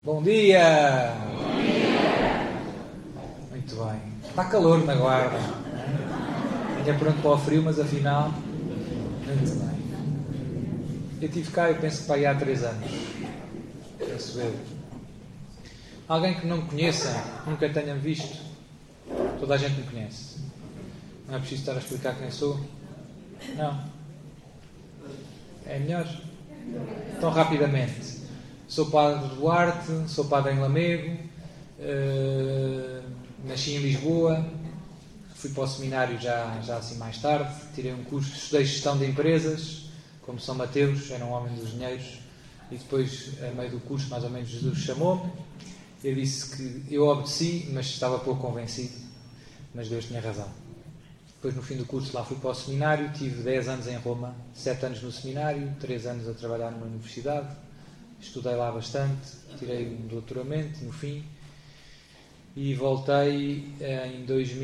Bom dia! Muito bem. Está calor na Guarda. Vinha pronto para o frio, mas afinal... Muito bem. Eu estive cá, eu penso que para aí há 3 anos. Penso eu. Alguém que não me conheça, nunca tenha visto. Toda a gente me conhece. Não é preciso estar a explicar quem sou? Não. É melhor? Então, rapidamente. Sou padre de Duarte, sou padre em Lamego, nasci em Lisboa, fui para o seminário já assim mais tarde, tirei um curso, estudei gestão de empresas, como São Mateus, era um homem dos dinheiros, e depois, a meio do curso, mais ou menos, Jesus chamou-me. Eu disse que eu obedeci, mas estava pouco convencido, mas Deus tinha razão. Depois, no fim do curso, lá fui para o seminário, tive 10 anos em Roma, 7 anos no seminário, 3 anos a trabalhar numa universidade, estudei lá bastante, tirei um doutoramento no fim, e voltei em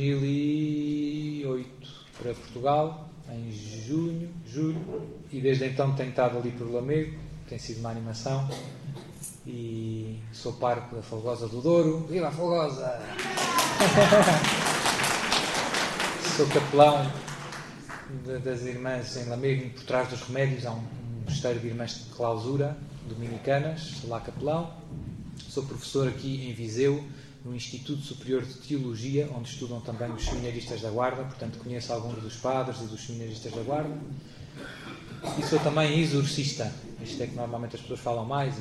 2008 para Portugal, em julho, e desde então tenho estado ali por Lamego, tem sido uma animação, e sou pároco da Folgosa do Douro. Viva a Folgosa! Sou capelão das irmãs em Lamego, por trás dos remédios, há um mosteiro de irmãs de clausura, dominicanas, sou lá capelão. Sou professor aqui em Viseu, no Instituto Superior de Teologia, onde estudam também os seminaristas da Guarda, portanto conheço alguns dos padres e dos seminaristas da Guarda. E sou também exorcista, isto é que normalmente as pessoas falam mais.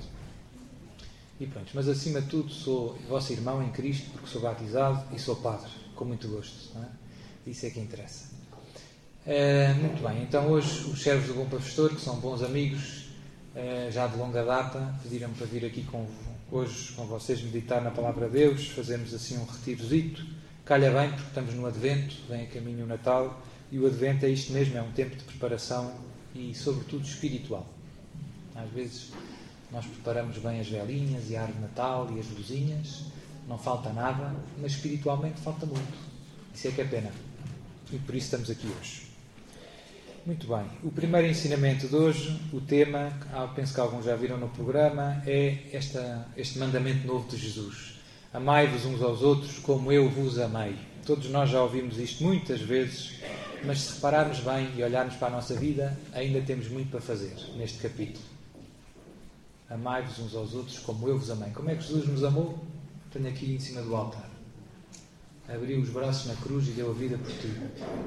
E pronto, mas acima de tudo sou vosso irmão em Cristo, porque sou batizado e sou padre, com muito gosto, não é? Isso é que interessa. Muito bem, então hoje os servos do Bom Pastor, que são bons amigos, já de longa data, pediram-me para vir aqui hoje com vocês meditar na Palavra de Deus, fazermos assim um retirozito. Calha bem, porque estamos no Advento, vem a caminho o Natal, e o Advento é isto mesmo, é um tempo de preparação e sobretudo espiritual. Às vezes nós preparamos bem as velinhas e a árvore de Natal e as luzinhas, não falta nada, mas espiritualmente falta muito. Isso é que é pena. E por isso estamos aqui hoje. Muito bem. O primeiro ensinamento de hoje, o tema, penso que alguns já viram no programa, é este mandamento novo de Jesus. Amai-vos uns aos outros como eu vos amei. Todos nós já ouvimos isto muitas vezes, mas se repararmos bem e olharmos para a nossa vida, ainda temos muito para fazer neste capítulo. Amai-vos uns aos outros como eu vos amei. Como é que Jesus nos amou? Tenho aqui em cima do altar. Abriu os braços na cruz e deu a vida por ti.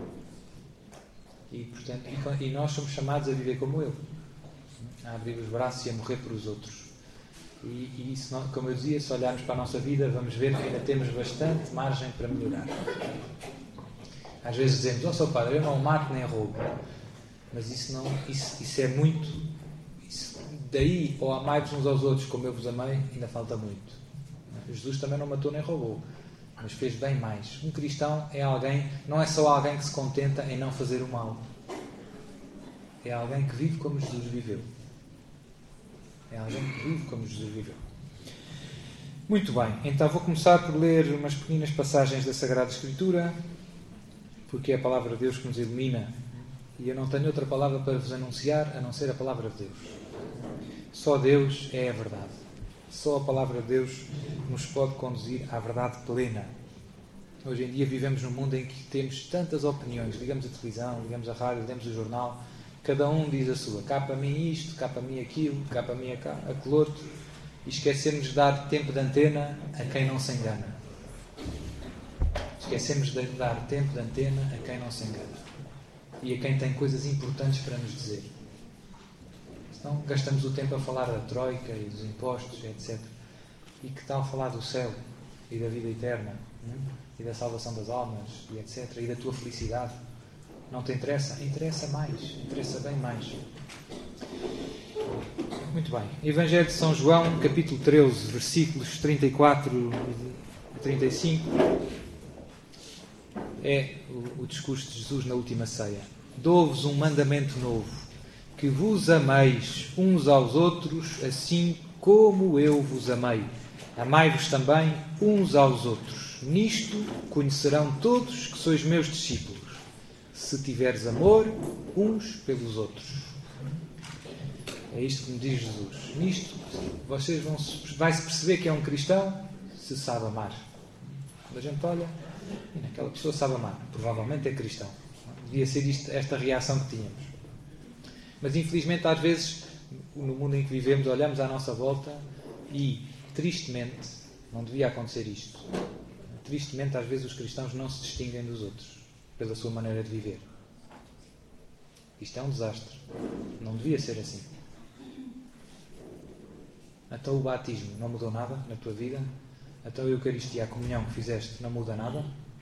E, portanto, e nós somos chamados a viver como Ele, a abrir os braços e a morrer por os outros. E isso, como eu dizia, se olharmos para a nossa vida, vamos ver que ainda temos bastante margem para melhorar. Às vezes dizemos, Sr. Padre, eu não mato nem roubo. Mas isso é muito... daí, ou amai-vos uns aos outros como eu vos amei, ainda falta muito. Jesus também não matou nem roubou, mas fez bem mais. Um cristão é alguém, não é só alguém que se contenta em não fazer o mal. É alguém que vive como Jesus viveu. É alguém que vive como Jesus viveu. Muito bem, então vou começar por ler umas pequenas passagens da Sagrada Escritura, porque é a Palavra de Deus que nos ilumina, e eu não tenho outra palavra para vos anunciar, a não ser a Palavra de Deus. Só Deus é a verdade. Só a Palavra de Deus nos pode conduzir à verdade plena. Hoje em dia vivemos num mundo em que temos tantas opiniões. Ligamos a televisão, ligamos a rádio, lemos o jornal. Cada um diz a sua. Cá para mim isto, cá para mim aquilo, cá para mim aquele outro. E esquecemos de dar tempo de antena a quem não se engana. Esquecemos de dar tempo de antena a quem não se engana. E a quem tem coisas importantes para nos dizer. Então gastamos o tempo a falar da Troika e dos impostos, etc. E que tal falar do céu e da vida eterna, e da salvação das almas, e etc. E da tua felicidade? Não te interessa? Interessa mais, interessa bem mais. Muito bem. Evangelho de São João, capítulo 13, versículos 34 e 35. É o discurso de Jesus na última ceia. Dou-vos um mandamento novo, que vos ameis uns aos outros, assim como eu vos amei. Amai-vos também uns aos outros. Nisto conhecerão todos que sois meus discípulos, se tiveres amor uns pelos outros. É isto que me diz Jesus. Nisto, vai-se perceber que é um cristão se sabe amar. Quando a gente olha, e naquela pessoa sabe amar. Provavelmente é cristão. Devia ser esta reação que tínhamos. Mas, infelizmente, às vezes, no mundo em que vivemos, olhamos à nossa volta e, tristemente, não devia acontecer isto. Tristemente, às vezes, os cristãos não se distinguem dos outros pela sua maneira de viver. Isto é um desastre. Não devia ser assim. Até o batismo não mudou nada na tua vida? Até a Eucaristia, a comunhão que fizeste, não muda nada?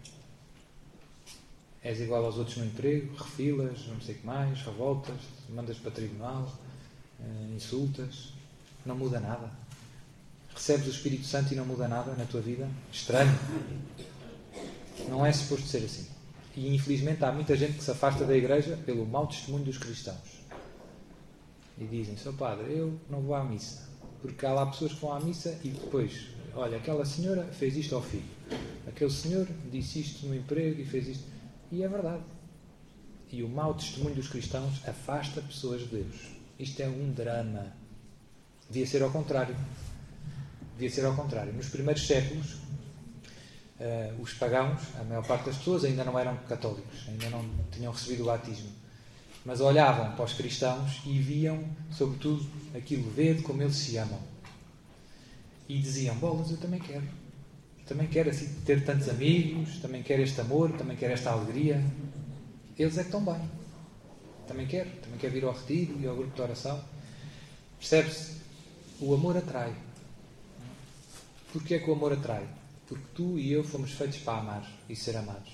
És igual aos outros no emprego, refilas, não sei o que mais, revoltas, mandas para tribunal, insultas, não muda nada. Recebes o Espírito Santo e não muda nada na tua vida? Estranho. Não é suposto ser assim. E infelizmente há muita gente que se afasta da igreja pelo mau testemunho dos cristãos. E dizem, Sr. Padre, eu não vou à missa. Porque há lá pessoas que vão à missa e depois, olha, aquela senhora fez isto ao filho. Aquele senhor disse isto no emprego e fez isto. E é verdade. E o mau testemunho dos cristãos afasta pessoas de Deus. Isto é um drama. Devia ser ao contrário. Devia ser ao contrário. Nos primeiros séculos, os pagãos, a maior parte das pessoas, ainda não eram católicos, ainda não tinham recebido o batismo. Mas olhavam para os cristãos e viam, sobretudo, aquilo verde como eles se amam. E diziam, bolas, eu também quero. Também quero assim, ter tantos amigos, também quero este amor, também quero esta alegria. Eles é que estão bem. Também quero vir ao retiro e ao grupo de oração. Percebe-se? O amor atrai. Porquê é que o amor atrai? Porque tu e eu fomos feitos para amar e ser amados.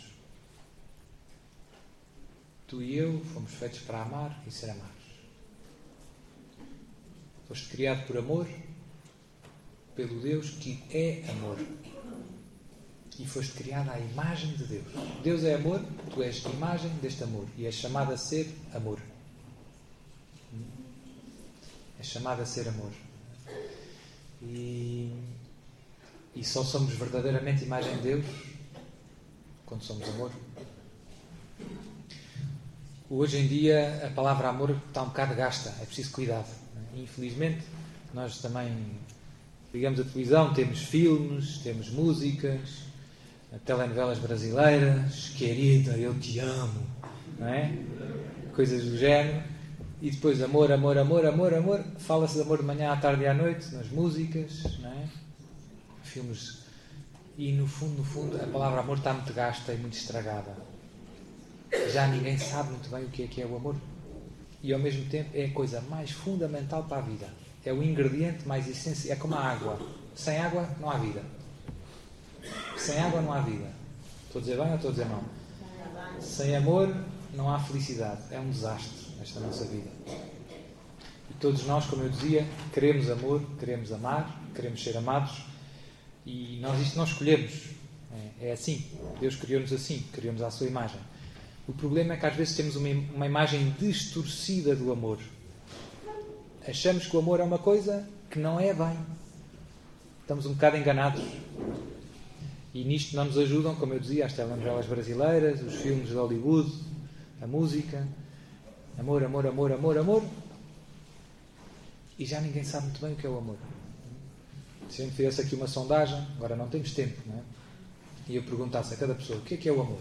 Tu e eu fomos feitos para amar e ser amados. Foste criado por amor, pelo Deus que é amor. E foste criado à imagem de Deus. Deus é amor, tu és imagem deste amor. E és chamado a ser amor. És chamado a ser amor. E só somos verdadeiramente imagem de Deus quando somos amor. Hoje em dia a palavra amor está um bocado gasta. É preciso cuidado. Infelizmente, nós também ligamos a televisão, temos filmes, temos músicas, telenovelas brasileiras, querida, eu te amo, não é? Coisas do género. E depois amor, amor, amor, amor, amor. Fala-se de amor de manhã, à tarde e à noite, nas músicas, não é? Filmes. E no fundo, a palavra amor está muito gasta e muito estragada. Já ninguém sabe muito bem o que é o amor. E ao mesmo tempo é a coisa mais fundamental para a vida. É o ingrediente mais essencial. É como a água. Sem água não há vida. Sem água não há vida. Estou a dizer bem ou estou a dizer mal? Sem amor não há felicidade. É um desastre esta nossa vida. E todos nós, como eu dizia, queremos amor, queremos amar, queremos ser amados. E nós isto não escolhemos. É assim. Deus criou-nos assim. Criou-nos à sua imagem. O problema é que às vezes temos uma imagem distorcida do amor. Achamos que o amor é uma coisa que não é bem. Estamos um bocado enganados. E nisto não nos ajudam, como eu dizia, as telenovelas brasileiras, os filmes de Hollywood, a música. Amor, amor, amor, amor, amor. E já ninguém sabe muito bem o que é o amor. Se a gente fizesse aqui uma sondagem, agora não temos tempo, não é? E eu perguntasse a cada pessoa, o que é o amor?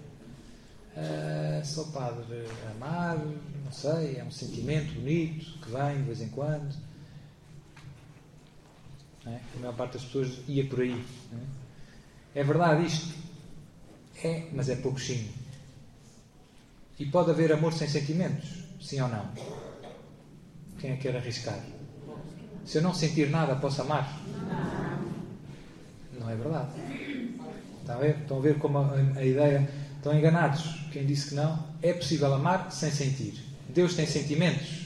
Sou padre, amar, não sei, é um sentimento bonito que vem de vez em quando. Não é? A maior parte das pessoas ia por aí. Não é? É verdade isto? É, mas é pouquinho. E pode haver amor sem sentimentos? Sim ou não? Quem é que quer arriscar? Se eu não sentir nada, posso amar? Não é verdade. Estão a ver como a ideia... Estão enganados. Quem disse que não? É possível amar sem sentir. Deus tem sentimentos?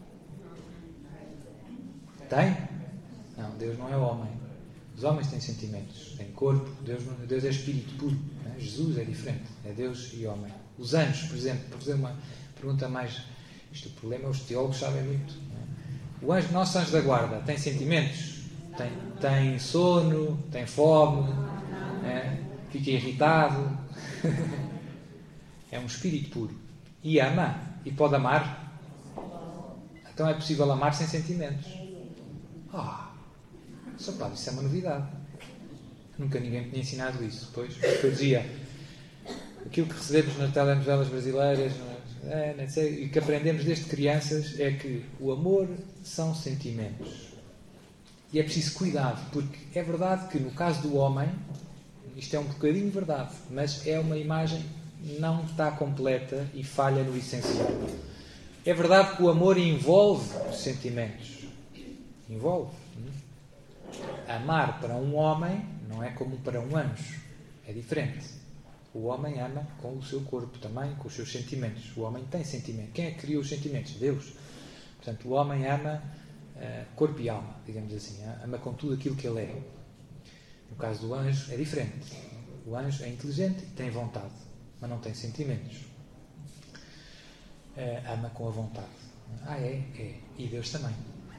Tem? Não, Deus não é homem. Os homens têm sentimentos, têm corpo. Deus é espírito puro. Né? Jesus é diferente. É Deus e homem. Os anjos, por exemplo, para fazer uma pergunta mais... Isto, o problema é os teólogos sabem muito. Né? O nosso anjo da guarda tem sentimentos? Tem sono? Tem fome? Né? Fica irritado? É um espírito puro. E ama. E pode amar. Então é possível amar sem sentimentos. Só pá, isso é uma novidade. Nunca ninguém me tinha ensinado isso. Pois, eu dizia, aquilo que recebemos nas telenovelas brasileiras, não sei, e que aprendemos desde crianças é que o amor são sentimentos. E é preciso cuidado, porque é verdade que no caso do homem, isto é um bocadinho verdade, mas é uma imagem que não está completa e falha no essencial. É verdade que o amor envolve os sentimentos. Envolve. Amar para um homem não é como para um anjo. É diferente. O homem ama com o seu corpo também, com os seus sentimentos. O homem tem sentimentos. Quem é que criou os sentimentos? Deus. Portanto, o homem ama corpo e alma, digamos assim. Ama com tudo aquilo que ele é. No caso do anjo, é diferente. O anjo é inteligente e tem vontade, mas não tem sentimentos. Ama com a vontade. É. E Deus também.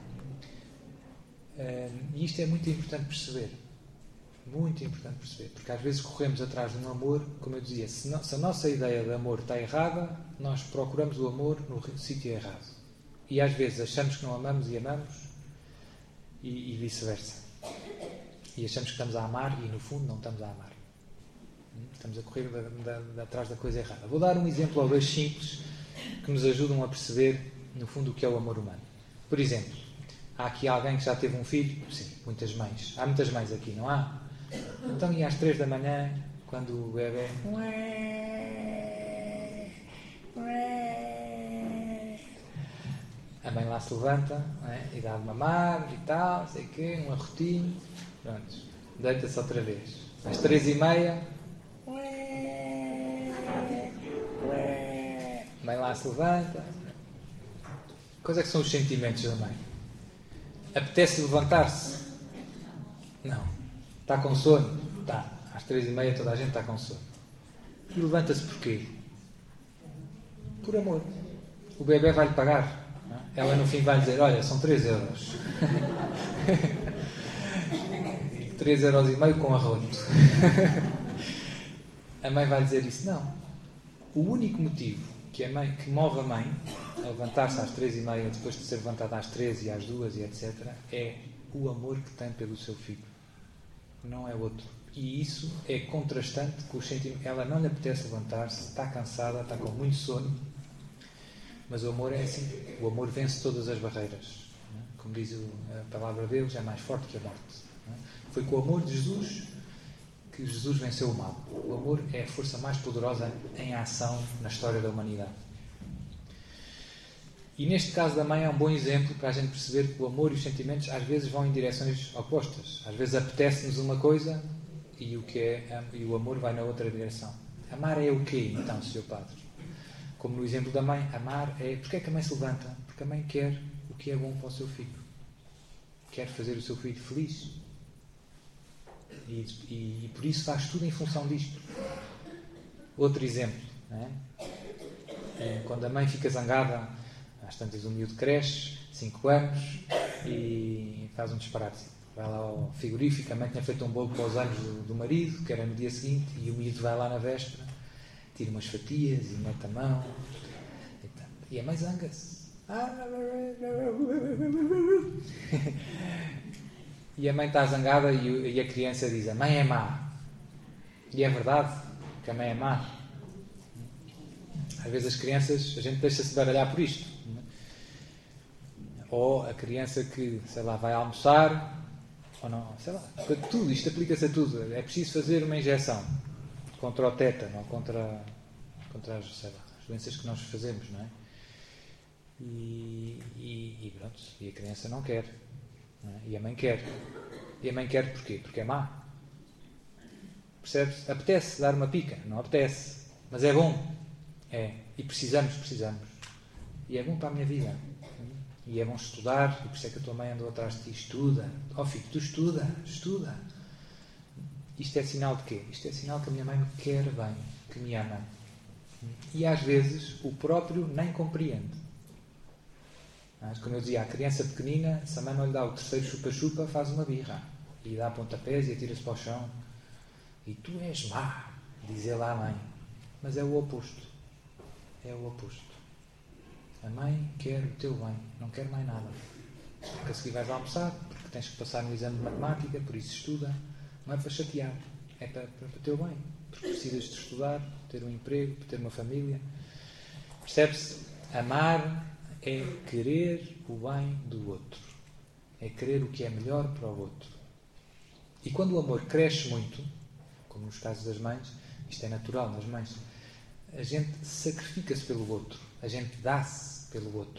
E isto é muito importante perceber. Muito importante perceber. Porque às vezes corremos atrás de um amor, como eu dizia, se a nossa ideia de amor está errada, nós procuramos o amor no sítio errado. E às vezes achamos que não amamos e amamos, e vice-versa. E achamos que estamos a amar e no fundo não estamos a amar. Estamos a correr atrás da coisa errada. Vou dar um exemplo ou dois simples que nos ajudam a perceber, no fundo, o que é o amor humano. Por exemplo, há aqui alguém que já teve um filho? Sim, muitas mães. Há muitas mães aqui, não há? Então, e às 3 da manhã, quando o bebê... A mãe lá se levanta, e dá de mamar e tal, sei o quê, um arrotinho. Pronto, deita-se outra vez. Às 3h30... A mãe lá se levanta. Quais é que são os sentimentos da mãe? Apetece levantar-se? Não. Está com sono? Está. Às 3h30 toda a gente está com sono. E levanta-se porquê? Por amor. O bebê vai-lhe pagar. Não? Ela no fim vai dizer, olha, são 3 euros. 3,5€ com arroto. A mãe vai dizer isso? Não. O único motivo que move a mãe a levantar-se às 3h30, depois de ser levantada às 13 e às 2 e etc., é o amor que tem pelo seu filho. Não é outro. E isso é contrastante com os sentimentos. Ela não lhe apetece levantar-se, está cansada, está com muito sono, mas o amor é assim. O amor vence todas as barreiras. Como diz a palavra de Deus, é mais forte que a morte. Foi com o amor de Jesus que Jesus venceu o mal. O amor é a força mais poderosa em ação na história da humanidade. E neste caso da mãe é um bom exemplo para a gente perceber que o amor e os sentimentos às vezes vão em direções opostas. Às vezes apetece-nos uma coisa e o amor vai na outra direção. Amar é o quê, então, Sr. Padre? Como no exemplo da mãe, amar é... Porquê é que a mãe se levanta? Porque a mãe quer o que é bom para o seu filho. Quer fazer o seu filho feliz. E por isso faz tudo em função disto. Outro exemplo, não é? Quando a mãe fica zangada, às tantas o miúdo cresce, 5 anos, e faz um disparate. Vai lá ao frigorífico, a mãe tinha feito um bolo para os anos do marido, que era no dia seguinte, e o miúdo vai lá na véspera, tira umas fatias e mete a mão, e a mãe zanga-se. E a mãe está zangada e a criança diz, a mãe é má. E é verdade que a mãe é má. Às vezes as crianças, a gente deixa-se baralhar por isto. Ou a criança que, sei lá, vai almoçar, ou não, sei lá, tudo, isto aplica-se a tudo. É preciso fazer uma injeção contra o tétano, ou contra as, sei lá, as doenças que nós fazemos, não é? E pronto, e a criança não quer. E a mãe quer. E a mãe quer porquê? Porque é má. Percebes? Apetece dar uma pica? Não apetece. Mas é bom. É. E precisamos. E é bom para a minha vida. E é bom estudar. E por isso é que a tua mãe andou atrás de ti. Estuda. Oh filho, tu estuda. Isto é sinal de quê? Isto é sinal que a minha mãe me quer bem. Que me ama. E às vezes o próprio nem compreende. Mas, como eu dizia, a criança pequenina, se a mãe não lhe dá o terceiro chupa-chupa, faz uma birra. E dá pontapés e atira-se para o chão. E tu és má, diz ele à mãe. Mas é o oposto. A mãe quer o teu bem, não quer mais nada. Porque a seguir vais almoçar, porque tens que passar no exame de matemática, por isso estuda. Não é para chatear, é para o teu bem. Porque precisas de estudar, ter um emprego, ter uma família. Percebe-se? Amar é querer o bem do outro. É querer o que é melhor para o outro. E quando o amor cresce muito, como nos casos das mães, isto é natural nas mães, a gente sacrifica-se pelo outro. A gente dá-se pelo outro.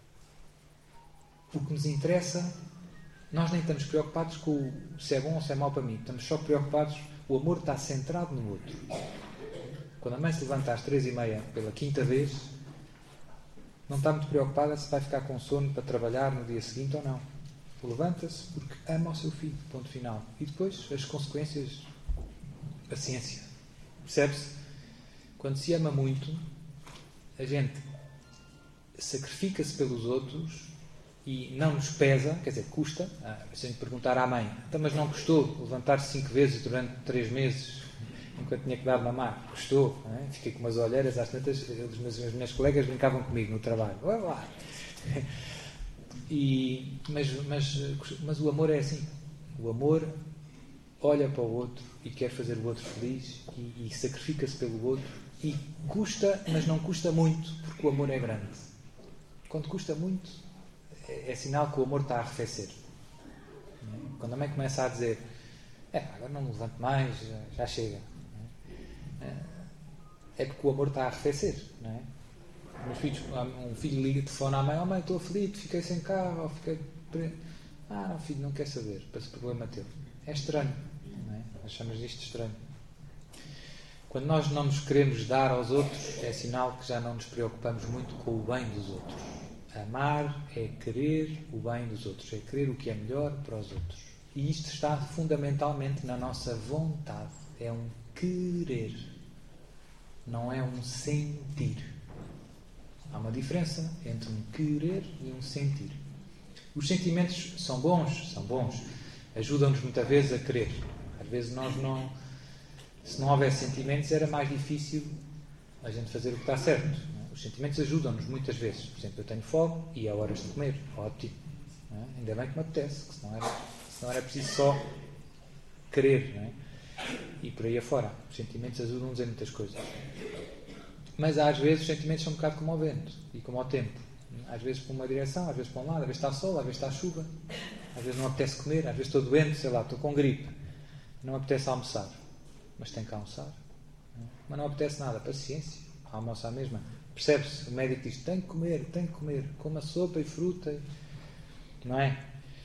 O que nos interessa, nós nem estamos preocupados com se é bom ou se é mau para mim. Estamos só preocupados, o amor está centrado no outro. Quando a mãe se levanta às 3h30 pela quinta vez, não está muito preocupada se vai ficar com sono para trabalhar no dia seguinte ou não. Levanta-se porque ama o seu filho, ponto final. E depois as consequências, paciência. Percebe-se? Quando se ama muito, a gente sacrifica-se pelos outros e não nos pesa, quer dizer, custa. Se a gente perguntar à mãe, então, mas não custou levantar-se 5 vezes durante 3 meses enquanto tinha que dar mamar? Custou, não é? Fiquei com umas olheiras às tantas, os meus colegas brincavam comigo no trabalho. Olha lá! Mas o amor é assim. O amor olha para o outro e quer fazer o outro feliz e sacrifica-se pelo outro e custa, mas não custa muito, porque o amor é grande. Quando custa muito, é sinal que o amor está a arrefecer. Quando a mãe começa a dizer agora não me levanto mais, já chega, é porque o amor está a arrefecer, não é? Meus filhos, um filho liga de telefone à mãe: oh mãe, estou aflito, fiquei sem carro, ou fiquei preso. Não, filho, não quer saber, para esse problema teu. É estranho, não é? Nós chamamos isto de estranho. Quando nós não nos queremos dar aos outros, é sinal que já não nos preocupamos muito com o bem dos outros. Amar é querer o bem dos outros, é querer o que é melhor para os outros. E isto está fundamentalmente na nossa vontade. É um querer, não é um sentir. Há uma diferença entre um querer e um sentir. Os sentimentos são bons, ajudam-nos muitas vezes a querer. Às vezes se não houvesse sentimentos, era mais difícil a gente fazer o que está certo. Os sentimentos ajudam-nos muitas vezes. Por exemplo, eu tenho fome e é horas de comer. Ótimo. Ainda bem que me apetece, que senão era preciso só querer. Não é? E por aí afora. Os sentimentos ajudam-nos em muitas coisas. Mas às vezes os sentimentos são um bocado como ao vento e como ao tempo. Às vezes para uma direção, às vezes para um lado, às vezes está sol, às vezes está chuva, às vezes não apetece comer, às vezes estou doente, sei lá, estou com gripe, não apetece almoçar, mas tem que almoçar. Mas não apetece nada, paciência, almoça a mesma. Percebe-se? O médico diz: tem que comer, coma sopa e fruta, não é?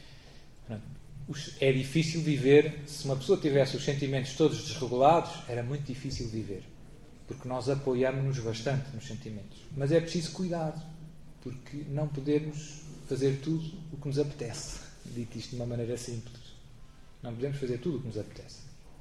É difícil viver. Se uma pessoa tivesse os sentimentos todos desregulados, era muito difícil viver. Porque nós apoiamos-nos bastante nos sentimentos. Mas é preciso cuidado, porque não podemos fazer tudo o que nos apetece. Dito isto de uma maneira simples. Não podemos fazer tudo o que nos apetece.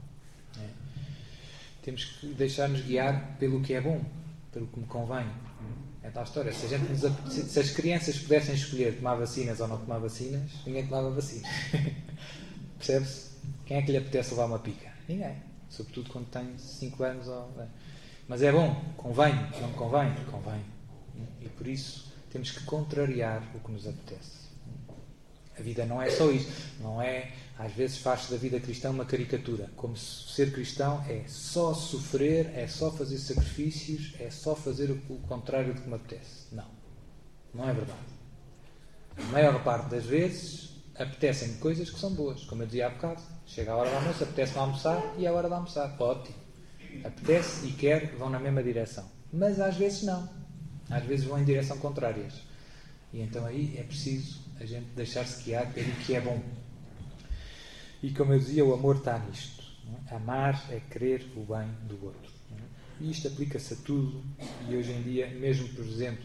Temos que deixar-nos guiar pelo que é bom, pelo que me convém. É tal história. Se as crianças pudessem escolher tomar vacinas ou não tomar vacinas, ninguém tomava vacinas. Percebe-se? Quem é que lhe apetece levar uma pica? Ninguém. Sobretudo quando tem 5 anos ou... Mas é bom, convém, não me convém? Convém. E por isso temos que contrariar o que nos apetece. A vida não é só isto. Não é, às vezes faz-se da vida cristã uma caricatura. Como se ser cristão é só sofrer, é só fazer sacrifícios, é só fazer o contrário do que me apetece. Não. Não é verdade. A maior parte das vezes apetecem coisas que são boas. Como eu dizia há bocado, chega a hora do almoço, apetece-me almoçar e é a hora de almoçar. Ótimo. Apetece e quer, vão na mesma direção. Mas às vezes não. Às vezes vão em direção contrárias. E então aí é preciso a gente deixar-se guiar pelo que é bom. E como eu dizia, o amor está nisto. Não é? Amar é querer o bem do outro. Não é? E isto aplica-se a tudo. E hoje em dia, mesmo por exemplo,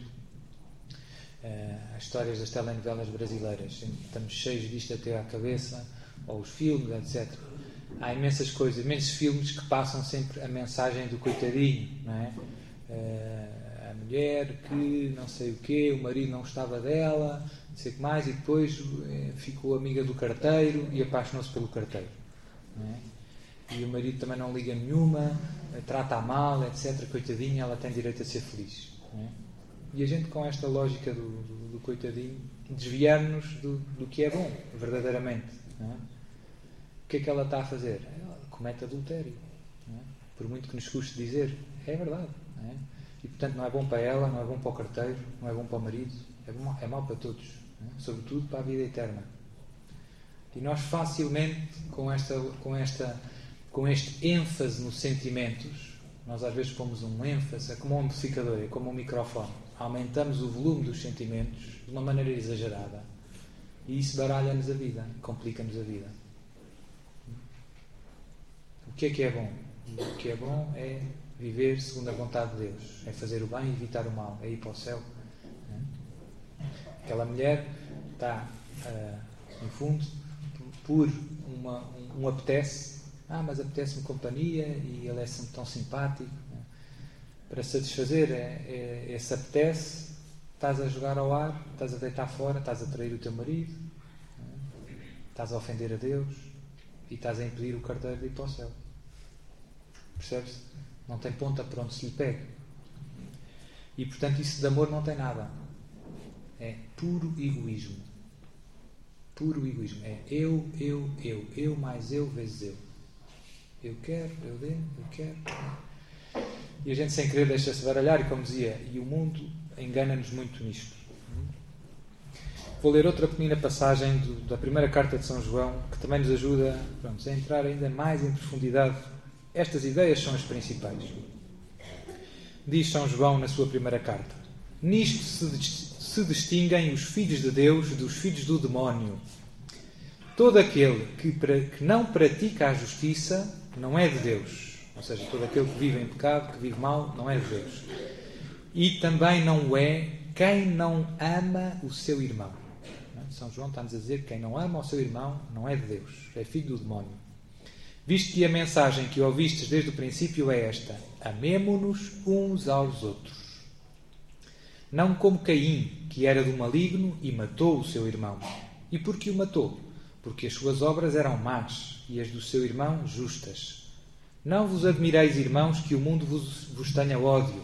as histórias das telenovelas brasileiras, estamos cheios disto até à cabeça, ou os filmes, etc. Há imensas coisas, imensos filmes que passam sempre a mensagem do coitadinho, não é? A mulher que não sei o quê, o marido não gostava dela, não sei o que mais, e depois ficou amiga do carteiro e apaixonou-se pelo carteiro, não é? E o marido também não liga nenhuma, trata-a mal, etc. Coitadinha, ela tem direito a ser feliz, não é? E a gente, com esta lógica do coitadinho, desviamos-nos do que é bom, verdadeiramente. Não é? O que é que ela está a fazer? Ela comete adultério. Não é? Por muito que nos custe dizer, é verdade. Não é? E, portanto, não é bom para ela, não é bom para o carteiro, não é bom para o marido, é mau para todos. Não é? Sobretudo para a vida eterna. E nós facilmente, com este ênfase nos sentimentos, nós às vezes pomos um ênfase, é como um amplificador, é como um microfone. Aumentamos o volume dos sentimentos de uma maneira exagerada. E isso baralha-nos a vida, complica-nos a vida. O que é bom? O que é bom é viver segundo a vontade de Deus. É fazer o bem e evitar o mal. É ir para o céu. Aquela mulher está, no fundo, por um apetece. Mas apetece-me companhia e ele é tão simpático. Para satisfazer esse apetece, estás a jogar ao ar, estás a deitar fora, estás a trair o teu marido, estás a ofender a Deus e estás a impedir o carteiro de ir para o céu. Percebes? Não tem ponta para onde se lhe pegue. E, portanto, isso de amor não tem nada. É puro egoísmo. Puro egoísmo. É eu mais eu vezes eu. Eu quero, eu dei, eu quero. E a gente sem querer deixa-se baralhar, e como dizia, e o mundo engana-nos muito nisto. Vou ler outra pequena passagem da primeira carta de São João, que também nos ajuda a entrar ainda mais em profundidade. Estas ideias são as principais. Diz São João na sua primeira carta: nisto se distinguem os filhos de Deus dos filhos do demónio. Todo aquele que não pratica a justiça não é de Deus. Ou seja, todo aquele que vive em pecado, que vive mal, não é de Deus. E também não é quem não ama o seu irmão. São João está-nos a dizer que quem não ama o seu irmão não é de Deus, é filho do demónio. Visto que a mensagem que ouvistes desde o princípio é esta: amemo-nos uns aos outros. Não como Caim, que era do maligno e matou o seu irmão. E por que o matou? Porque as suas obras eram más e as do seu irmão justas. Não vos admireis, irmãos, que o mundo vos tenha ódio.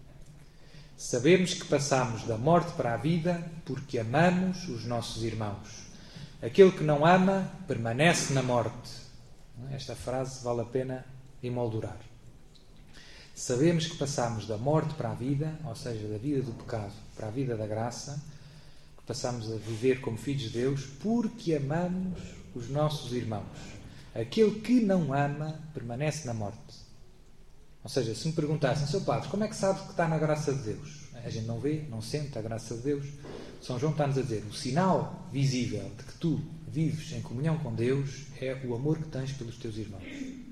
Sabemos que passamos da morte para a vida porque amamos os nossos irmãos. Aquele que não ama permanece na morte. Esta frase vale a pena emoldurar. Sabemos que passamos da morte para a vida, ou seja, da vida do pecado para a vida da graça, que passamos a viver como filhos de Deus porque amamos os nossos irmãos. Aquele que não ama permanece na morte. Ou seja, se me perguntassem, seu padre, como é que sabes que está na graça de Deus? A gente não vê, não sente a graça de Deus. São João está-nos a dizer, o sinal visível de que tu vives em comunhão com Deus é o amor que tens pelos teus irmãos.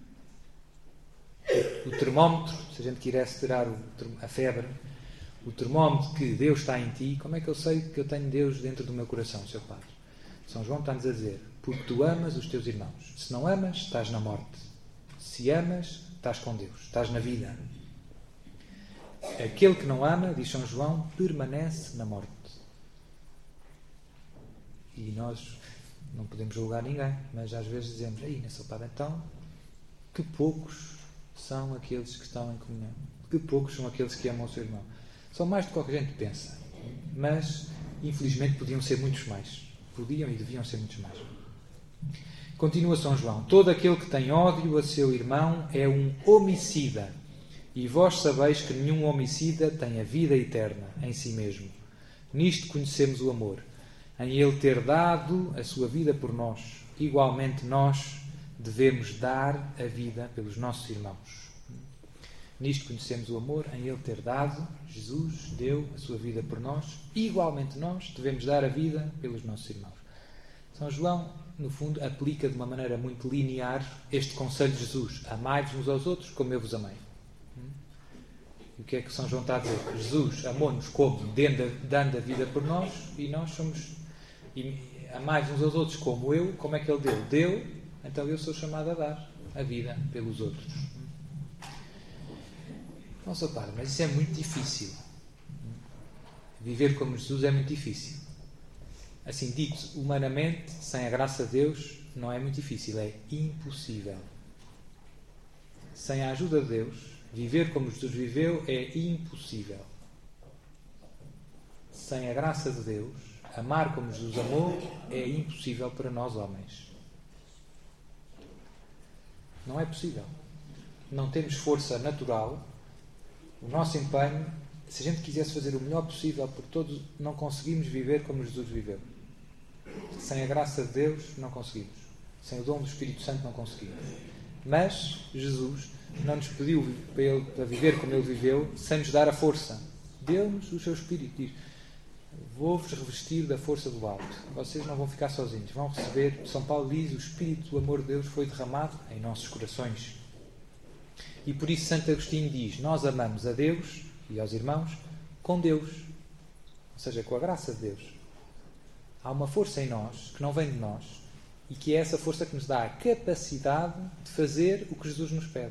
O termómetro, se a gente quisesse tirar a febre, o termómetro que Deus está em ti, como é que eu sei que eu tenho Deus dentro do meu coração, seu padre? São João está-nos a dizer, porque tu amas os teus irmãos. Se não amas, estás na morte. Se amas, estás com Deus, estás na vida. Aquele que não ama, diz São João, permanece na morte. E nós não podemos julgar ninguém, mas às vezes dizemos, seu padre, então, que poucos são aqueles que estão em comunhão. Que poucos são aqueles que amam o seu irmão. São mais do que qualquer gente pensa. Mas, infelizmente, podiam ser muitos mais. Podiam e deviam ser muitos mais. Continua São João. Todo aquele que tem ódio a seu irmão é um homicida. E vós sabeis que nenhum homicida tem a vida eterna em si mesmo. Nisto conhecemos o amor. Em ele ter dado a sua vida por nós. Igualmente nós devemos dar a vida pelos nossos irmãos. Nisto conhecemos o amor, em ele ter dado, Jesus deu a sua vida por nós, e igualmente nós devemos dar a vida pelos nossos irmãos. São João, no fundo, aplica de uma maneira muito linear este conselho de Jesus: amai-vos uns aos outros como eu vos amei. E o que é que São João está a dizer? Jesus amou-nos como? Dando a vida por nós, e nós somos... amai-vos uns aos outros como eu. Como é que ele deu? Deu, então eu sou chamado a dar a vida pelos outros. Nossa, padre, mas isso é muito difícil. Viver como Jesus é muito difícil. Assim dito, humanamente, sem a graça de Deus, não é muito difícil, é impossível. Sem a ajuda de Deus, viver como Jesus viveu é impossível. sem a graça de Deus, amar como Jesus amou é impossível para nós homens. Não é possível. Não temos força natural. O nosso empenho, se a gente quisesse fazer o melhor possível por todos, não conseguimos viver como Jesus viveu. Sem a graça de Deus, não conseguimos. Sem o dom do Espírito Santo, não conseguimos. Mas Jesus não nos pediu para viver como Ele viveu, sem nos dar a força. Deu-nos o seu Espírito. Diz: vou-vos revestir da força do alto. Vocês não vão ficar sozinhos. Vão receber, São Paulo diz, o Espírito do amor de Deus foi derramado em nossos corações. E por isso Santo Agostinho diz: nós amamos a Deus e aos irmãos com Deus. Ou seja, com a graça de Deus. Há uma força em nós, que não vem de nós, e que é essa força que nos dá a capacidade de fazer o que Jesus nos pede.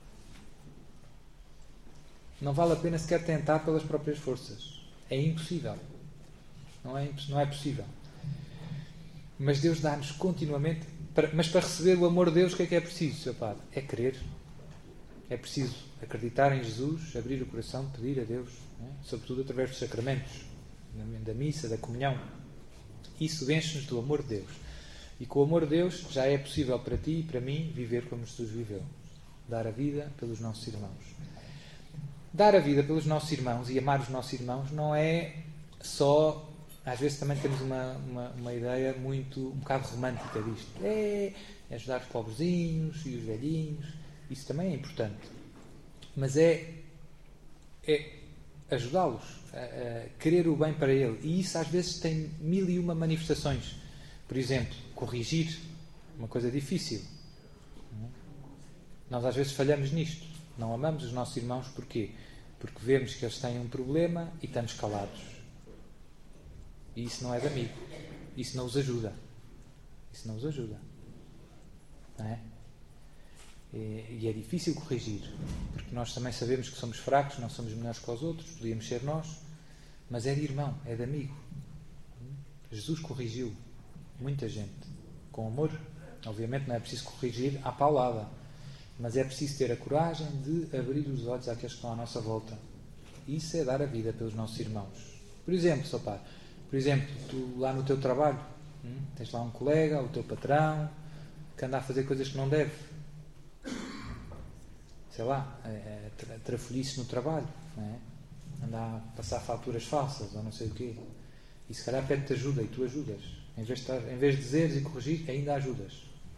Não vale a pena sequer tentar pelas próprias forças. É impossível. Não é possível. Mas Deus dá-nos continuamente... Mas para receber o amor de Deus, o que é preciso, Sr. Padre? É crer. É preciso acreditar em Jesus, abrir o coração, pedir a Deus, sobretudo através dos sacramentos, da missa, da comunhão. Isso enche-nos do amor de Deus. E com o amor de Deus já é possível para ti e para mim viver como Jesus viveu. Dar a vida pelos nossos irmãos. Dar a vida pelos nossos irmãos e amar os nossos irmãos não é só... Às vezes também temos uma ideia um bocado romântica disto. É ajudar os pobrezinhos e os velhinhos. Isso também é importante. Mas é ajudá-los, a querer o bem para ele. E isso às vezes tem 1001 manifestações. Por exemplo, corrigir. Uma coisa difícil. Nós às vezes falhamos nisto. Não amamos os nossos irmãos porquê? Porque vemos que eles têm um problema e estamos calados. E isso não é de amigo. Isso não os ajuda. Isso não os ajuda. Não é? E é difícil corrigir, porque nós também sabemos que somos fracos, não somos melhores que os outros, podíamos ser nós, mas é de irmão, é de amigo. Jesus corrigiu muita gente com amor. Obviamente não é preciso corrigir à paulada, mas é preciso ter a coragem de abrir os olhos àqueles que estão à nossa volta. Isso é dar a vida pelos nossos irmãos. Por exemplo, Sr. Padre, tu lá no teu trabalho, tens lá um colega, o teu patrão, que anda a fazer coisas que não deve. Sei lá, trafolhice no trabalho, não é? Anda a passar faturas falsas ou não sei o quê. E se calhar pede-te ajuda e tu ajudas. Em vez de dizeres e corrigir, ainda ajudas.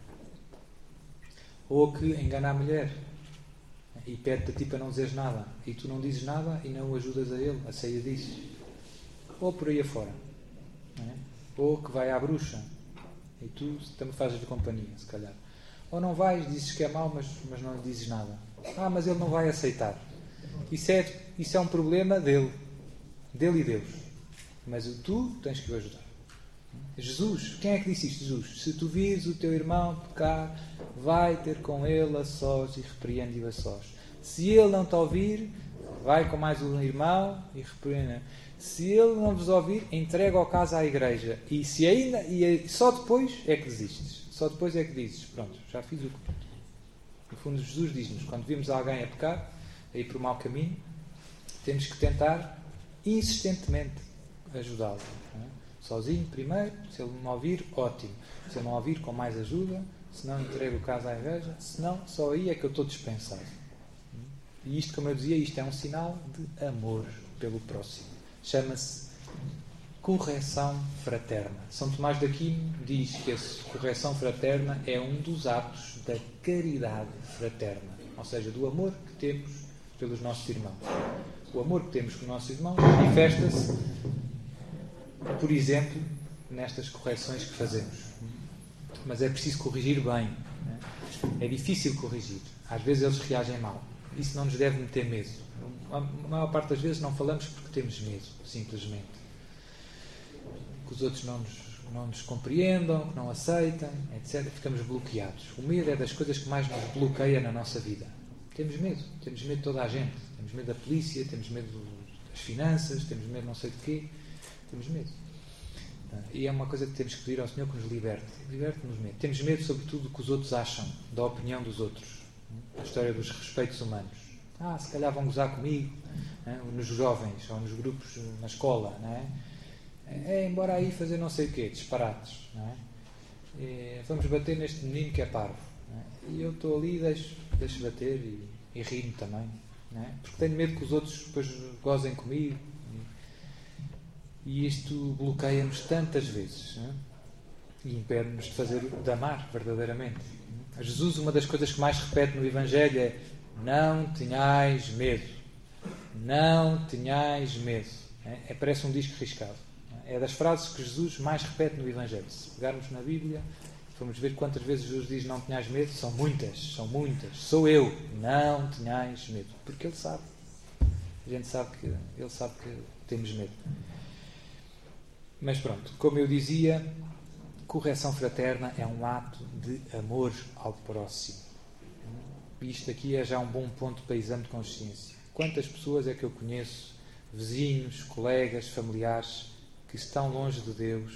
Ou que engana a mulher e pede-te a ti para não dizeres nada e tu não dizes nada e não o ajudas a ele a sair disso. Ou por aí afora. Não é? Ou que vai à bruxa e tu também fazes de companhia, se calhar. Ou não vais, dizes que é mau, mas não lhe dizes nada. Mas ele não vai aceitar. Isso é um problema dele e Deus. Mas tu tens que o ajudar. Jesus, quem é que disse isto? Jesus: se tu vires o teu irmão pecar, vai ter com ele a sós e repreende-o a sós. Se ele não te ouvir, vai com mais um irmão e repreende. Se ele não vos ouvir, entrega o caso à igreja. E só depois é que desistes. Só depois é que dizes: pronto, já fiz o que... No fundo, Jesus diz-nos, quando vimos alguém a pecar, a ir por um mau caminho, temos que tentar insistentemente ajudá-lo. Não é? Sozinho primeiro, se ele não ouvir, ótimo. Se ele não ouvir, com mais ajuda. Se não, entrega o caso à igreja. Se não, só aí é que eu estou dispensado. E isto, como eu dizia, isto é um sinal de amor pelo próximo. Chama-se correção fraterna. São Tomás de Aquino diz que a correção fraterna é um dos atos da caridade fraterna, ou seja, do amor que temos pelos nossos irmãos. O amor que temos com os nossos irmãos manifesta-se, por exemplo, nestas correções que fazemos. Mas é preciso corrigir bem. É difícil corrigir. Às vezes eles reagem mal. Isso não nos deve meter medo. A maior parte das vezes não falamos porque temos medo, simplesmente. Que os outros não nos compreendam, que não aceitem, etc. Ficamos bloqueados. O medo é das coisas que mais nos bloqueia na nossa vida. Temos medo de toda a gente. Temos medo da polícia, temos medo das finanças, temos medo de não sei de quê. Temos medo. E é uma coisa que temos que pedir ao Senhor que nos liberte. Liberte-nos medo. Temos medo, sobretudo, do que os outros acham, da opinião dos outros. A história dos respeitos humanos. Se calhar vão gozar comigo, nos jovens ou nos grupos na escola, não é? Embora aí fazer não sei o quê, disparates, não é? Vamos bater neste menino que é parvo, não é? E eu estou ali e deixo bater e rio-me também, não é? Porque tenho medo que os outros depois gozem comigo, e isto bloqueia-nos tantas vezes, não é? E impede-nos de amar verdadeiramente. Jesus, uma das coisas que mais repete no Evangelho é: não tenhais medo. Não tenhais medo. Parece um disco riscado. É das frases que Jesus mais repete no Evangelho. Se pegarmos na Bíblia, vamos ver quantas vezes Jesus diz não tenhais medo. São muitas, são muitas. Sou eu. Não tenhais medo. Porque Ele sabe. A gente sabe que Ele sabe que temos medo. Mas pronto, como eu dizia, correção fraterna é um ato de amor ao próximo. E isto aqui é já um bom ponto para exame de consciência. Quantas pessoas é que eu conheço, vizinhos, colegas, familiares, que estão longe de Deus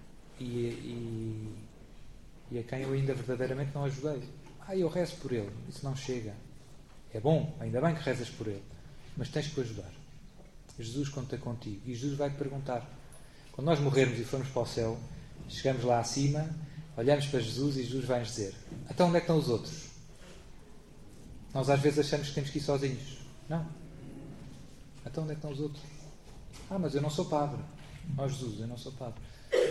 e a quem eu ainda verdadeiramente não ajudei? Eu rezo por ele. Isso não chega. É bom, ainda bem que rezas por ele, mas tens que o ajudar. Jesus conta contigo e Jesus vai-te perguntar. Quando nós morrermos e formos para o céu, chegamos lá acima, olhamos para Jesus e Jesus vai-nos dizer: então onde é que estão os outros? Nós às vezes achamos que temos que ir sozinhos. Não. Então onde é que estão os outros? Mas eu não sou padre. Jesus, eu não sou padre.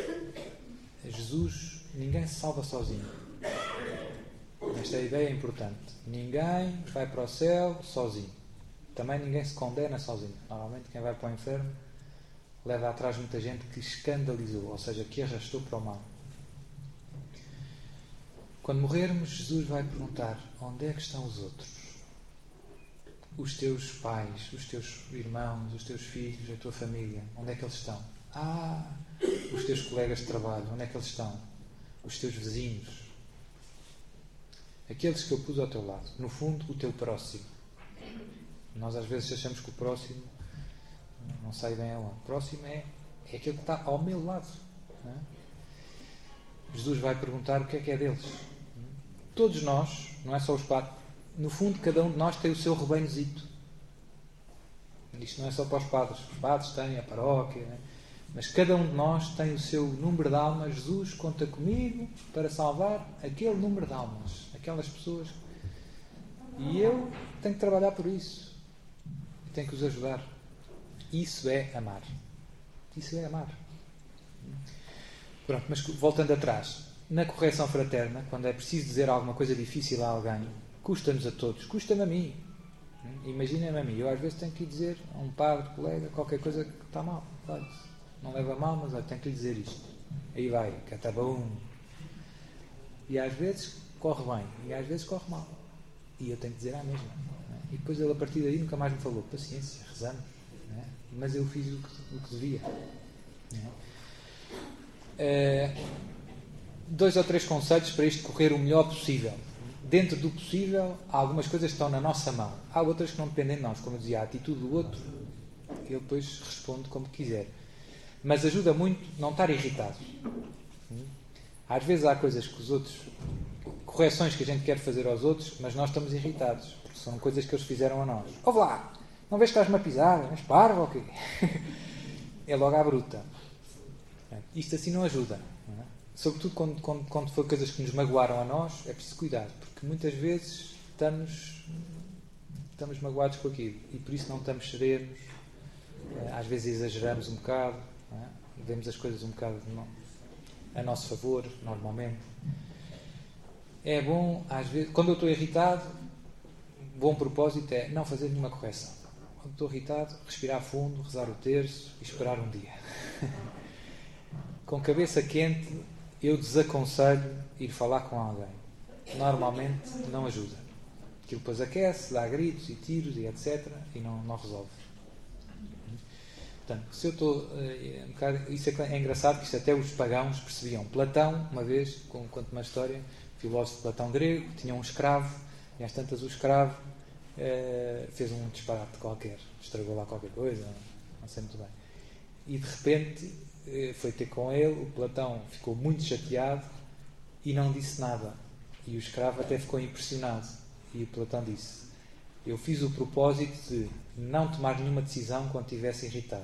Jesus, ninguém se salva sozinho. Esta ideia é importante. Ninguém vai para o céu sozinho. Também ninguém se condena sozinho. Normalmente quem vai para o inferno leva atrás muita gente que escandalizou, ou seja, que arrastou para o mal. Quando morrermos, Jesus vai perguntar: onde é que estão os outros? Os teus pais, os teus irmãos, os teus filhos, a tua família, onde é que eles estão? Os teus colegas de trabalho, onde é que eles estão? Os teus vizinhos. Aqueles que eu pus ao teu lado. No fundo, o teu próximo. Nós às vezes achamos que o próximo não sai bem aonde. O próximo é aquele que está ao meu lado. Não é? Jesus vai perguntar o que é deles. Todos nós, não é só os padres, no fundo cada um de nós tem o seu rebanhozito. Isto não é só para os padres. Os padres têm a paróquia, não é? Mas cada um de nós tem o seu número de almas. Jesus conta comigo para salvar aquele número de almas, aquelas pessoas. E eu tenho que trabalhar por isso. Tenho que os ajudar. Isso é amar. Isso é amar. Pronto, mas voltando atrás, na correção fraterna, quando é preciso dizer alguma coisa difícil a alguém, custa-nos a todos, custa-me a mim. Imaginem-me a mim, eu às vezes tenho que dizer a um padre, colega, qualquer coisa que está mal. Não leva mal, mas tenho que lhe dizer isto. Aí vai, catabum. E às vezes corre bem, e às vezes corre mal. E eu tenho que dizer a mesma. E depois ele a partir daí nunca mais me falou. Paciência, rezamos. Mas eu fiz o que devia. 2 ou 3 conselhos para isto correr o melhor possível. Dentro do possível, há algumas coisas que estão na nossa mão. Há outras que não dependem de nós. Como eu dizia, a atitude do outro, ele depois responde como quiser. Mas ajuda muito não estar irritado. Às vezes há coisas que os outros... correções que a gente quer fazer aos outros, mas nós estamos irritados. Porque são coisas que eles fizeram a nós. Ouve lá! Não vês que estás-me a pisar? És parvo ou quê? É logo à bruta. Isto assim não ajuda. Não é? Sobretudo quando for coisas que nos magoaram a nós, é preciso cuidar. Porque muitas vezes estamos magoados com aquilo. E por isso não estamos serenos. Às vezes exageramos um bocado. Não é? Vemos as coisas um bocado a nosso favor, normalmente. É bom, às vezes, quando eu estou irritado, bom propósito é não fazer nenhuma correção. Quando estou irritado, respirar fundo, rezar o terço e esperar um dia. Com cabeça quente, eu desaconselho ir falar com alguém. Normalmente não ajuda. Aquilo depois aquece, dá gritos e tiros e etc. e não resolve. Portanto, se eu estou... isso é engraçado, que isto até os pagãos percebiam. Platão, uma vez, conto uma história, filósofo Platão grego, tinha um escravo, e às tantas o escravo fez um disparate qualquer, estragou lá qualquer coisa, não sei muito bem. E de repente foi ter com ele, o Platão ficou muito chateado e não disse nada. E o escravo até ficou impressionado. E o Platão disse: eu fiz o propósito de não tomar nenhuma decisão quando estivesse irritado.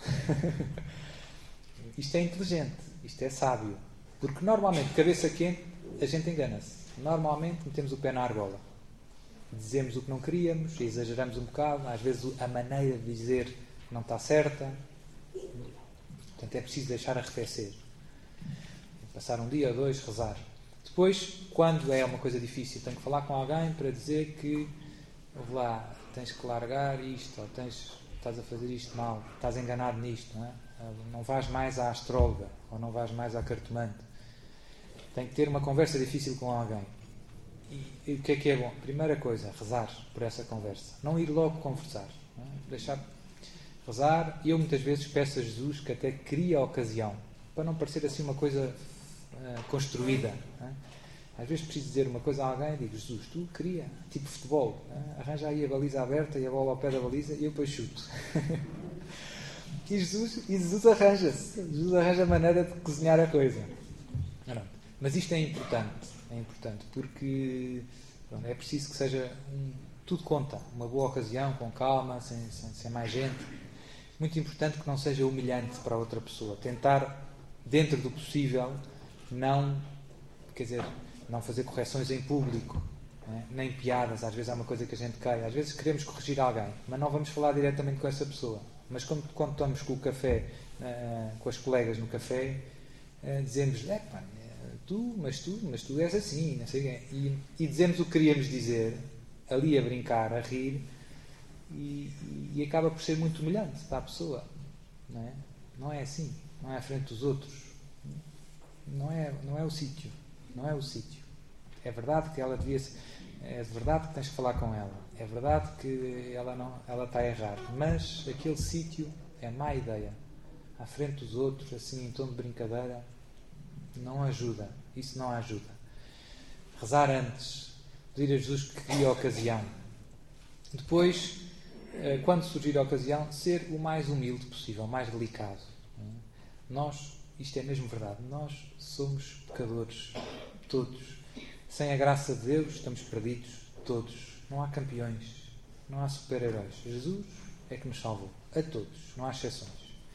Isto é inteligente, isto é sábio. Porque normalmente, cabeça quente, a gente engana-se. Normalmente metemos o pé na argola. Dizemos o que não queríamos, exageramos um bocado, às vezes a maneira de dizer não está certa. Portanto, é preciso deixar arrefecer. Passar um dia ou dois, rezar. Depois, quando é uma coisa difícil, tenho que falar com alguém para dizer que, ouve lá, tens que largar isto, ou estás a fazer isto mal, estás enganado nisto, não é? Não vais mais à astróloga, ou não vais mais à cartomante. Tem que ter uma conversa difícil com alguém. E o que é bom? Primeira coisa, rezar por essa conversa. Não ir logo conversar. Não é? Deixar rezar. E eu muitas vezes peço a Jesus que até crie a ocasião, para não parecer assim uma coisa construída. Não é? Às vezes preciso dizer uma coisa a alguém e digo: Jesus, tu cria, tipo futebol. Não é? Arranja aí a baliza aberta e a bola ao pé da baliza e eu depois chuto. E Jesus arranja-se. Jesus arranja a maneira de cozinhar a coisa. Não. Mas isto é importante porque é preciso que seja tudo conta, uma boa ocasião, com calma, sem mais gente. Muito importante que não seja humilhante para a outra pessoa. Tentar, dentro do possível, não fazer correções em público, nem piadas. Às vezes há uma coisa que a gente cai. Às vezes queremos corrigir alguém, mas não vamos falar diretamente com essa pessoa. Mas quando estamos com o café, com as colegas no café, dizemos: mas tu és assim, não sei quê. E dizemos o que queríamos dizer, ali a brincar, a rir, e acaba por ser muito humilhante para a pessoa. Não é? Não é assim, não é à frente dos outros. Não é o sítio. Não é o sítio. É verdade que ela devia ser, é verdade que tens que falar com ela. É verdade que ela está a errar. Mas aquele sítio é má ideia. À frente dos outros, assim, em tom de brincadeira, não ajuda. Isso não ajuda. Rezar antes. Pedir a Jesus que crie a ocasião. Depois, quando surgir a ocasião, ser o mais humilde possível, o mais delicado. Nós, isto é mesmo verdade, nós somos pecadores. Todos. Sem a graça de Deus, estamos perdidos. Todos. Não há campeões. Não há super-heróis. Jesus é que nos salvou. A todos. Não há exceções.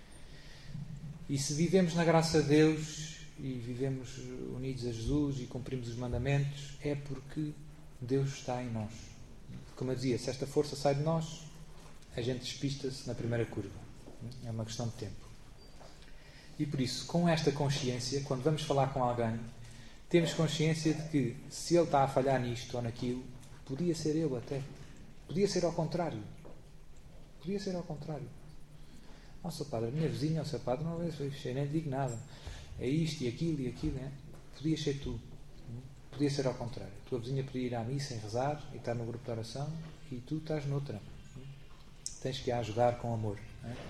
E se vivemos na graça de Deus e vivemos unidos a Jesus e cumprimos os mandamentos, é porque Deus está em nós. Como eu dizia, se esta força sai de nós, a gente despista-se na primeira curva. É uma questão de tempo. E por isso, com esta consciência, quando vamos falar com alguém, temos consciência de que se ele está a falhar nisto ou naquilo, podia ser eu até. Podia ser ao contrário. Podia ser ao contrário. Ó, Sr. Padre, a minha vizinha, ó, Sr. Padre, não é, eu nem digo nada. É isto e aquilo, é? Podia ser tu. Podia ser ao contrário. A tua vizinha podia ir à missa e rezar e estar no grupo de oração e tu estás noutra. Tens que a ajudar com amor. Não é?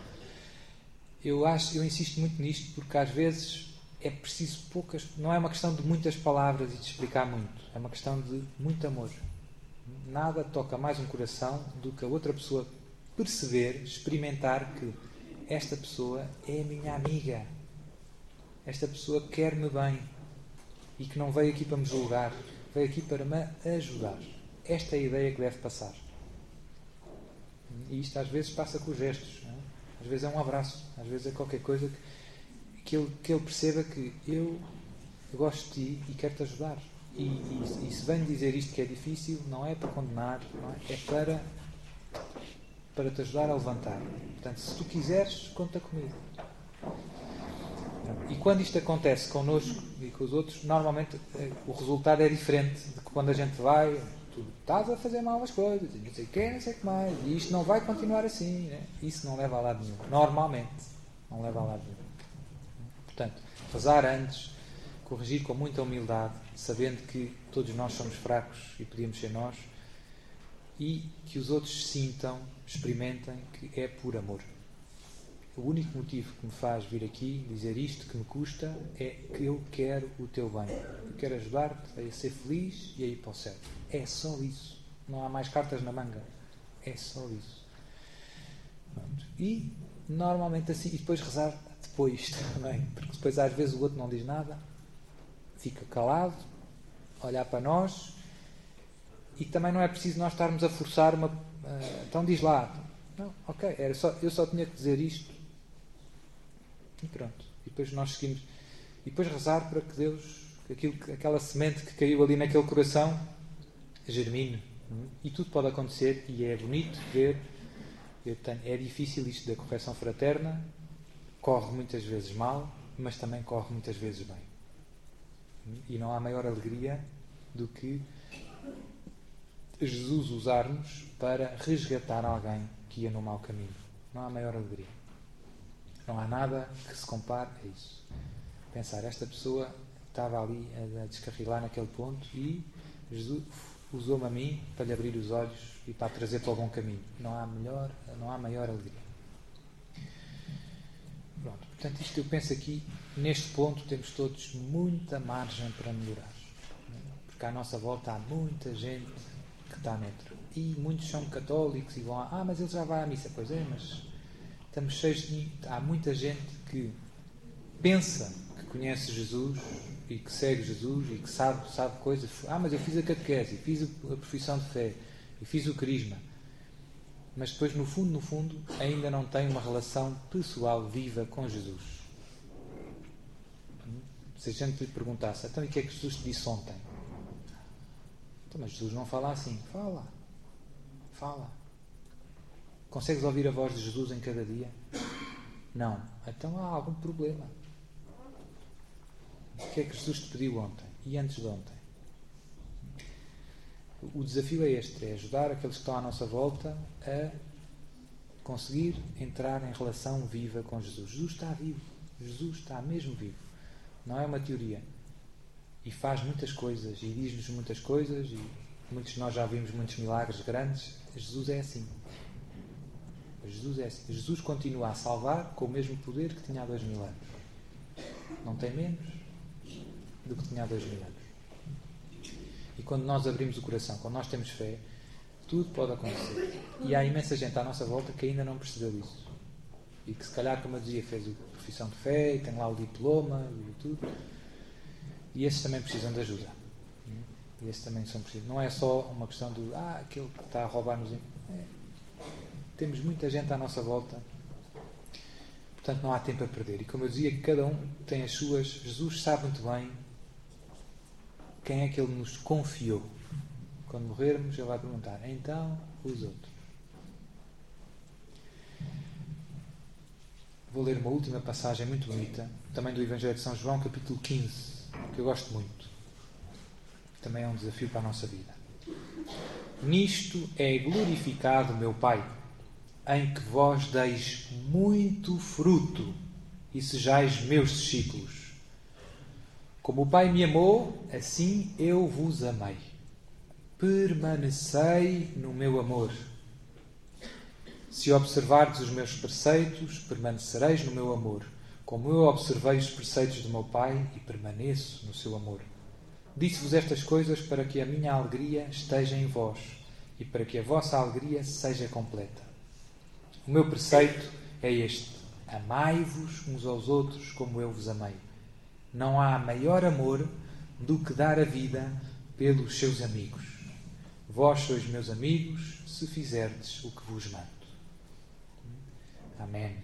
Eu insisto muito nisto porque às vezes é preciso poucas... Não é uma questão de muitas palavras e de explicar muito. É uma questão de muito amor. Nada toca mais um coração do que a outra pessoa perceber, experimentar que esta pessoa é a minha amiga. Esta pessoa quer-me bem. E que não veio aqui para me julgar. Veio aqui para me ajudar. Esta é a ideia que deve passar. E isto às vezes passa com os gestos. Não é? Às vezes é um abraço. Às vezes é qualquer coisa que ele perceba que eu gosto de ti e quero-te ajudar. E se venho dizer isto que é difícil, não é para condenar, não é? É para te ajudar a levantar. Portanto, se tu quiseres, conta comigo. E quando isto acontece connosco e com os outros, normalmente o resultado é diferente de que quando a gente vai, tu estás a fazer mal as coisas, não sei o que, não sei o que mais, e isto não vai continuar assim. Né? Isso não leva a lado nenhum. Normalmente, não leva a lado nenhum. Portanto, rezar antes, corrigir com muita humildade, sabendo que todos nós somos fracos e podíamos ser nós, e que os outros sintam, experimentem que é por amor. O único motivo que me faz vir aqui dizer isto que me custa é que eu quero o teu bem. Eu quero ajudar-te a ser feliz e a ir para o céu. É só isso. Não há mais cartas na manga. É só isso. Pronto. E normalmente assim, e depois rezar depois também, porque depois às vezes o outro não diz nada, fica calado, olhar para nós E também não é preciso nós estarmos a forçar uma... então diz lá. Não, ok, eu só tinha que dizer isto. E pronto. E depois nós seguimos. E depois rezar para que Deus, aquela semente que caiu ali naquele coração, germine. E tudo pode acontecer. E é bonito ver. É difícil isto da correção fraterna. Corre muitas vezes mal, mas também corre muitas vezes bem. E não há maior alegria do que Jesus usar-nos para resgatar alguém que ia no mau caminho. Não há maior alegria. Não há nada que se compare a isso. Pensar, esta pessoa estava ali a descarrilar naquele ponto e Jesus usou-me a mim para lhe abrir os olhos e para a trazer para o bom caminho. Não há maior alegria. Pronto. Portanto, isto eu penso aqui, neste ponto temos todos muita margem para melhorar. Porque à nossa volta há muita gente que está noutra. E muitos são católicos e vão lá, mas ele já vai à missa. Pois é, mas estamos cheios de... Há muita gente que pensa que conhece Jesus e que segue Jesus e que sabe coisas. Mas eu fiz a catequese, fiz a profissão de fé e fiz o crisma. Mas depois, no fundo, ainda não tem uma relação pessoal viva com Jesus. Se a gente lhe perguntasse, então e o que é que Jesus te disse ontem? Então, mas Jesus não fala assim. Fala. Consegues ouvir a voz de Jesus em cada dia? Não. Então há algum problema. O que é que Jesus te pediu ontem e antes de ontem? O desafio é este, é ajudar aqueles que estão à nossa volta a conseguir entrar em relação viva com Jesus. Jesus está vivo. Jesus está mesmo vivo. Não é uma teoria. E faz muitas coisas e diz-nos muitas coisas e muitos de nós já vimos muitos milagres grandes. Jesus é assim. Jesus continua a salvar com o mesmo poder que tinha há 2000 anos. Não tem menos do que tinha há 2000 anos. E quando nós abrimos o coração, quando nós temos fé, tudo pode acontecer. E há imensa gente à nossa volta que ainda não percebeu isso. E que se calhar, como eu dizia, fez a profissão de fé e tem lá o diploma e tudo. E esses também precisam de ajuda. E esses também são precisos. Não é só uma questão de aquele que está a roubar-nos. Temos muita gente à nossa volta. Portanto, não há tempo a perder. E como eu dizia, cada um tem as suas... Jesus sabe muito bem quem é que Ele nos confiou. Quando morrermos, Ele vai perguntar, então, os outros. Vou ler uma última passagem muito bonita, também do Evangelho de São João, capítulo 15, que eu gosto muito. Também é um desafio para a nossa vida. Nisto é glorificado meu Pai, em que vós deis muito fruto e sejais meus discípulos. Como o Pai me amou, assim eu vos amei. Permanecei no meu amor. Se observardes os meus preceitos, permanecereis no meu amor, como eu observei os preceitos do meu Pai e permaneço no seu amor. Disse-vos estas coisas para que a minha alegria esteja em vós e para que a vossa alegria seja completa. O meu preceito é este: amai-vos uns aos outros como eu vos amei. Não há maior amor do que dar a vida pelos seus amigos. Vós sois meus amigos se fizerdes o que vos mando. Amém.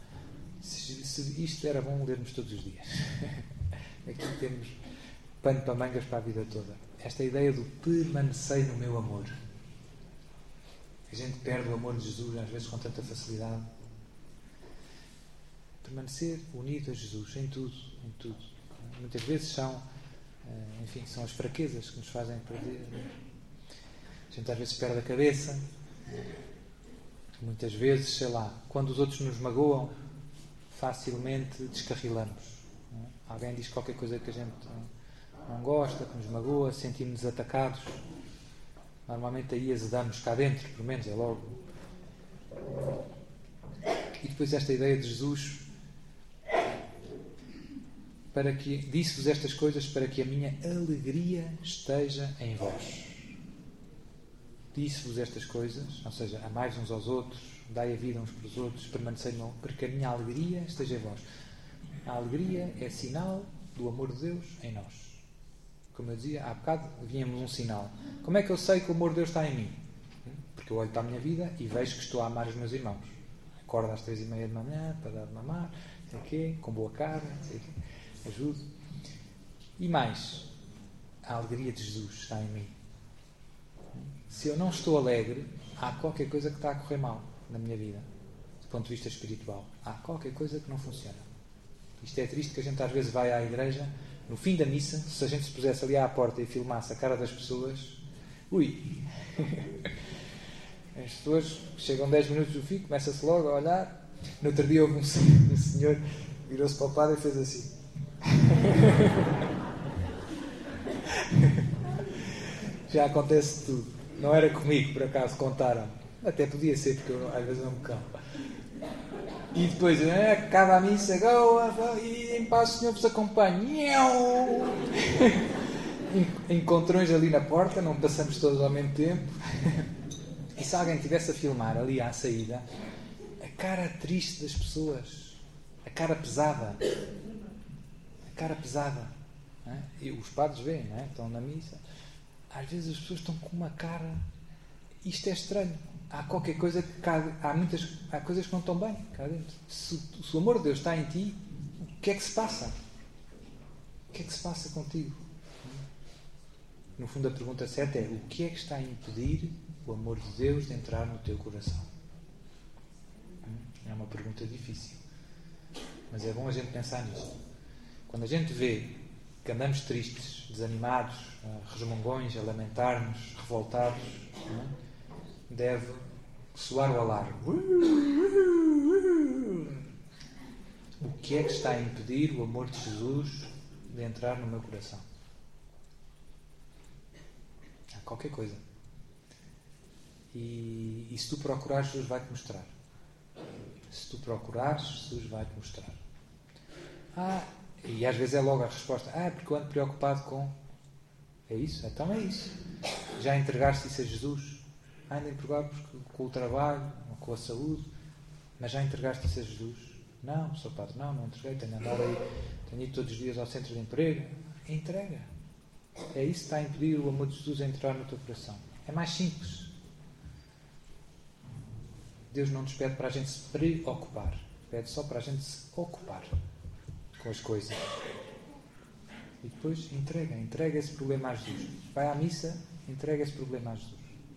Isto era bom lermos todos os dias. Aqui temos pano para mangas para a vida toda. Esta ideia do permanecer no meu amor. A gente perde o amor de Jesus às vezes com tanta facilidade. Permanecer unido a Jesus em tudo, em tudo. Muitas vezes são as fraquezas que nos fazem perder. A gente às vezes perde a cabeça. Muitas vezes, quando os outros nos magoam, facilmente descarrilamos. Alguém diz qualquer coisa que a gente não gosta, que nos magoa, sentimos-nos atacados. Normalmente aí azedamos cá dentro, pelo menos é logo. E depois esta ideia de Jesus, disse-vos estas coisas para que a minha alegria esteja em vós. Disse-vos estas coisas, ou seja, amai uns aos outros, dai a vida uns para os outros, permanecei no amor, para que a minha alegria esteja em vós. A alegria é sinal do amor de Deus em nós. Como eu dizia, há bocado vinha-me um sinal. Como é que eu sei que o amor de Deus está em mim? Porque eu olho para a minha vida e vejo que estou a amar os meus irmãos. Acordo às 3:30 da manhã para dar de mamar, sei quê, com boa cara, sei quê, ajudo. E mais, a alegria de Jesus está em mim. Se eu não estou alegre, há qualquer coisa que está a correr mal na minha vida, do ponto de vista espiritual. Há qualquer coisa que não funciona. Isto é triste, que a gente às vezes vai à igreja, no fim da missa, se a gente se pusesse ali à porta e filmasse a cara das pessoas, ui! As pessoas chegam 10 minutos do fim, começa-se logo a olhar. No outro dia houve um senhor virou-se para o padre e fez assim. Já acontece tudo. Não era comigo, por acaso, contaram. Até podia ser, porque eu, às vezes não me calo. E depois, acaba a missa, e em paz o Senhor vos acompanhe. Encontrões ali na porta, não passamos todos ao mesmo tempo. E se alguém estivesse a filmar ali à saída, a cara triste das pessoas, a cara pesada, não é? E os padres veem, não é? Estão na missa, às vezes as pessoas estão com uma cara, isto é estranho, há qualquer coisa que há coisas que não estão bem cá dentro. Se o amor de Deus está em ti, o que é que se passa? O que é que se passa contigo? No fundo, a pergunta certa é: o que é que está a impedir o amor de Deus de entrar no teu coração? É uma pergunta difícil, mas é bom a gente pensar nisto. Quando a gente vê que andamos tristes, desanimados, resmungões, a lamentar-nos, revoltados, deve soar o alarme. O que é que está a impedir o amor de Jesus de entrar no meu coração? Há qualquer coisa. E se tu procurares, Jesus vai-te mostrar. Se tu procurares, Jesus vai-te mostrar. E às vezes é logo a resposta: porque eu ando preocupado com... É isso? Então é isso. Já entregaste isso a Jesus? Ando preocupado com o trabalho, com a saúde, mas já entregaste isso a Jesus? Não, Sr. Padre, não entreguei. Tenho andado aí, tenho ido todos os dias ao centro de emprego. Entrega. É isso que está a impedir o amor de Jesus a entrar no teu coração. É mais simples. Deus não nos pede para a gente se preocupar. Pede só para a gente se ocupar com as coisas. E depois entrega esse problema a Jesus. Vai à missa, entrega esse problema a Jesus.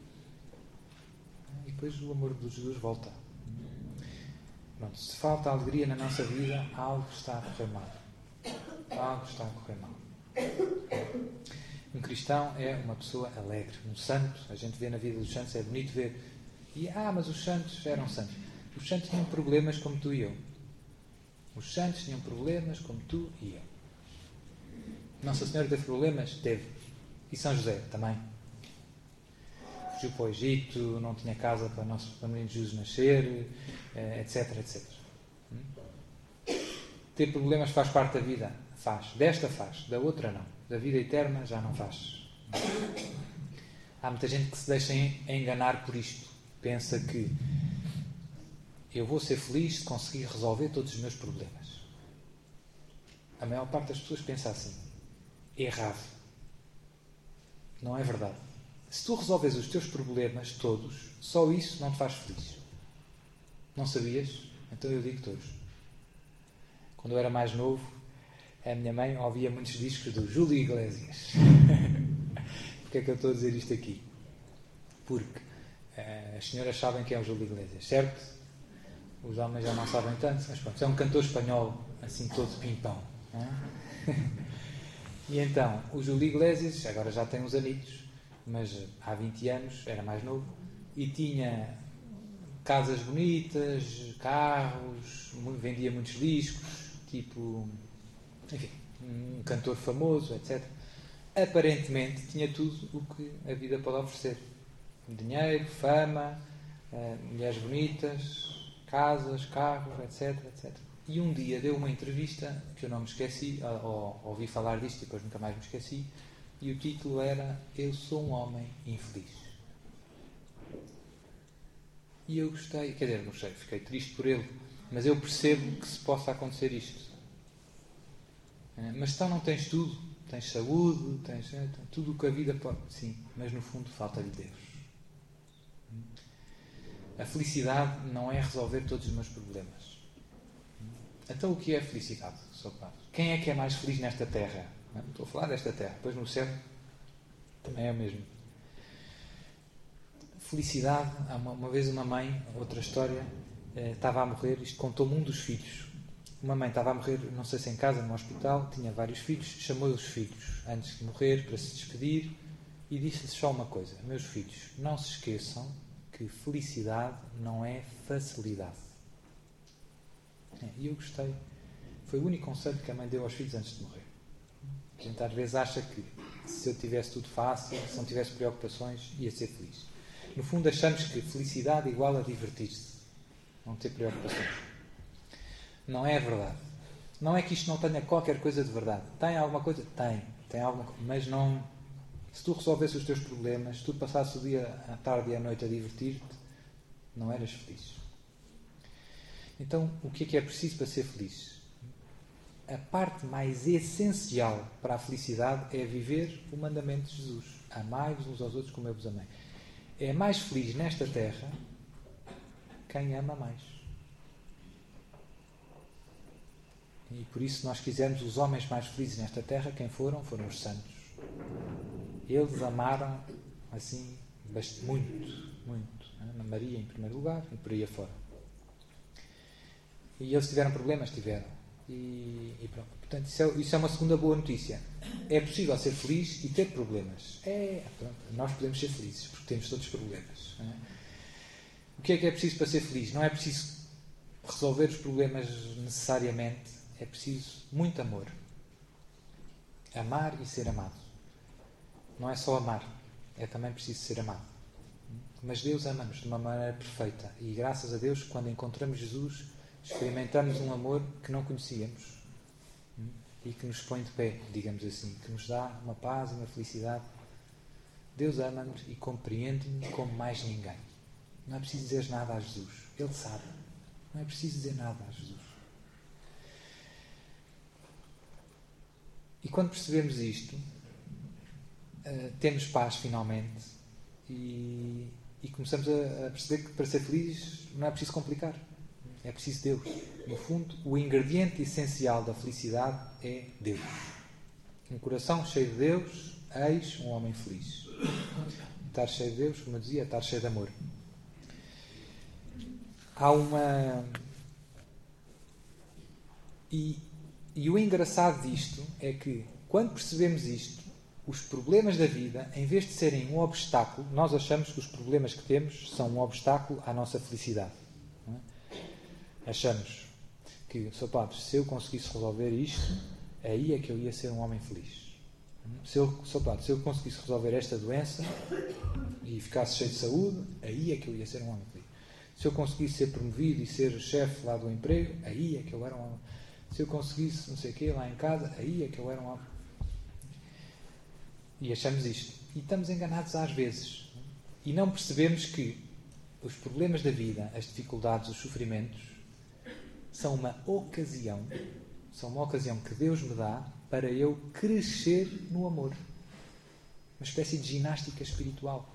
E depois o amor de Jesus volta. Pronto, se falta alegria na nossa vida, algo está a correr mal. Algo está a correr mal. Um cristão é uma pessoa alegre. Um santo, a gente vê na vida dos santos, é bonito ver. Mas os santos eram santos. Os santos tinham problemas como tu e eu. Os santos tinham problemas como tu e eu. Nossa Senhora teve problemas? Teve. E São José também. Fugiu para o Egito, não tinha casa para o menino Jesus nascer, etc, etc. Ter problemas faz parte da vida? Faz. Desta faz. Da outra não. Da vida eterna já não faz. Há muita gente que se deixa enganar por isto. Pensa que eu vou ser feliz se conseguir resolver todos os meus problemas. A maior parte das pessoas pensa assim. Errado. Não é verdade. Se tu resolves os teus problemas todos, só isso não te faz feliz. Não sabias? Então eu digo todos. Quando eu era mais novo, a minha mãe ouvia muitos discos do Júlio Iglesias. Porquê é que eu estou a dizer isto aqui? Porque as senhoras sabem quem é o Júlio Iglesias, certo? Os homens já não sabem tanto, mas pronto, é um cantor espanhol, assim todo pimpão. E então, o Júlio Iglesias, agora já tem uns anitos, mas há 20 anos, era mais novo, e tinha casas bonitas, carros, vendia muitos discos, tipo, enfim, um cantor famoso, etc. Aparentemente tinha tudo o que a vida pode oferecer. Dinheiro, fama, mulheres bonitas, casas, carros, etc, etc. E um dia deu uma entrevista que eu não me esqueci, ouvi falar disto e depois nunca mais me esqueci, e o título era Eu sou um homem infeliz. E eu gostei, quer dizer, gostei, fiquei triste por ele, mas eu percebo que se possa acontecer isto. Mas então não tens tudo? tens saúde, tens tudo o que a vida pode. Sim, mas no fundo falta-lhe Deus. A felicidade não é resolver todos os meus problemas. Então o que é a felicidade, Sr. Padre? Quem é que é mais feliz nesta terra? Não estou a falar desta terra, depois no céu também é o mesmo. Felicidade, uma vez uma mãe, outra história, estava a morrer, isto contou-me um dos filhos. Uma mãe estava a morrer, não sei se em casa, no hospital, tinha vários filhos, chamou os filhos antes de morrer para se despedir e disse-lhes só uma coisa: meus filhos, não se esqueçam que felicidade não é facilidade. E eu gostei. Foi o único conselho que a mãe deu aos filhos antes de morrer. A gente às vezes acha que se eu tivesse tudo fácil, se não tivesse preocupações, ia ser feliz. No fundo achamos que felicidade igual a divertir-se, não ter preocupações. Não é verdade. Não é que isto não tenha qualquer coisa de verdade. Tem alguma coisa? Tem alguma coisa. Mas não... Se tu resolvesse os teus problemas, se tu passasses o dia, a tarde e a noite a divertir-te, não eras feliz. Então, o que é preciso para ser feliz? A parte mais essencial para a felicidade é viver o mandamento de Jesus. Amai-vos uns aos outros como eu vos amei. É mais feliz nesta terra quem ama mais. E por isso, se nós quisermos os homens mais felizes nesta terra, quem foram? Foram os santos. Eles amaram assim, muito. A Maria em primeiro lugar e por aí afora. E eles tiveram problemas? Tiveram. E pronto. Portanto, isso é uma segunda boa notícia. É possível ser feliz e ter problemas. Pronto, nós podemos ser felizes porque temos todos os problemas. Não é? O que é preciso para ser feliz? Não é preciso resolver os problemas necessariamente. É preciso muito amor. Amar e ser amado. Não é só amar. É também preciso ser amado. Mas Deus ama-nos de uma maneira perfeita. E graças a Deus, quando encontramos Jesus, experimentamos um amor que não conhecíamos. E que nos põe de pé, digamos assim. Que nos dá uma paz e uma felicidade. Deus ama-nos e compreende-nos como mais ninguém. Não é preciso dizer nada a Jesus. Ele sabe. Não é preciso dizer nada a Jesus. E quando percebemos isto, temos paz finalmente e começamos a perceber que para ser feliz não é preciso complicar. É preciso Deus. No fundo, o ingrediente essencial da felicidade é Deus. Um coração cheio de Deus, eis um homem feliz. Estar cheio de Deus, como eu dizia, estar cheio de amor. Há uma... E o engraçado disto é que, quando percebemos isto, os problemas da vida, em vez de serem um obstáculo, nós achamos que os problemas que temos são um obstáculo à nossa felicidade. Não é? Achamos que, Sr. Padre, se eu conseguisse resolver isto, aí é que eu ia ser um homem feliz. Sr. Padre, se eu conseguisse resolver esta doença e ficasse cheio de saúde, aí é que eu ia ser um homem feliz. Se eu conseguisse ser promovido e ser chefe lá do emprego, aí é que eu era um homem. Se eu conseguisse não sei o quê lá em casa, aí é que eu era um homem. E achamos isto. E estamos enganados às vezes. E não percebemos que os problemas da vida, as dificuldades, os sofrimentos, são uma ocasião que Deus me dá para eu crescer no amor. Uma espécie de ginástica espiritual.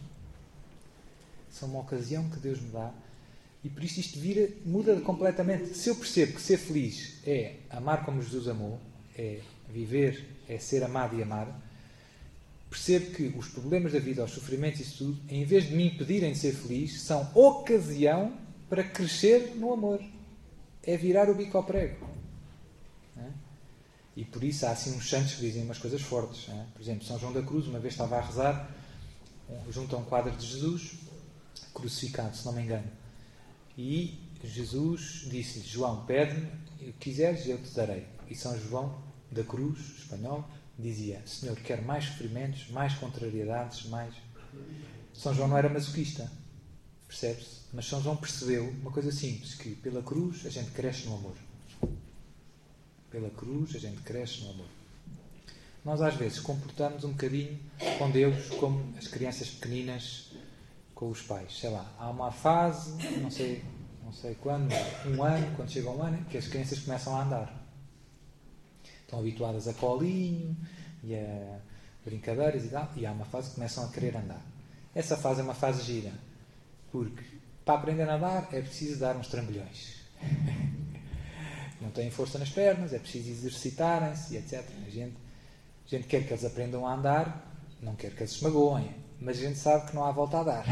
São uma ocasião que Deus me dá. E por isso isto muda completamente. Se eu percebo que ser feliz é amar como Jesus amou, é viver, é ser amado e amar, percebo que os problemas da vida, os sofrimentos e isso tudo, em vez de me impedirem de ser feliz, são ocasião para crescer no amor. É virar o bico ao prego. Não é? E por isso há assim uns santos que dizem umas coisas fortes. Não é? Por exemplo, São João da Cruz, uma vez estava a rezar junto a um quadro de Jesus crucificado, se não me engano. E Jesus disse-lhe: João, pede-me o que quiseres e eu te darei. E São João da Cruz, espanhol, dizia: Senhor, quero mais sofrimentos, mais contrariedades, mais... São João não era masoquista, percebe-se? Mas São João percebeu uma coisa simples, que pela cruz a gente cresce no amor. Pela cruz a gente cresce no amor. Nós às vezes comportamos um bocadinho com Deus como as crianças pequeninas com os pais. Sei lá, há uma fase, não sei quando, quando chega um ano, que as crianças começam a andar. Estão habituadas a colinho, e a brincadeiras e tal, e há uma fase que começam a querer andar. Essa fase é uma fase gira, porque para aprender a nadar é preciso dar uns trambolhões. Não têm força nas pernas, é preciso exercitarem-se, etc. A gente quer que eles aprendam a andar, não quer que eles se magoem, mas a gente sabe que não há volta a dar.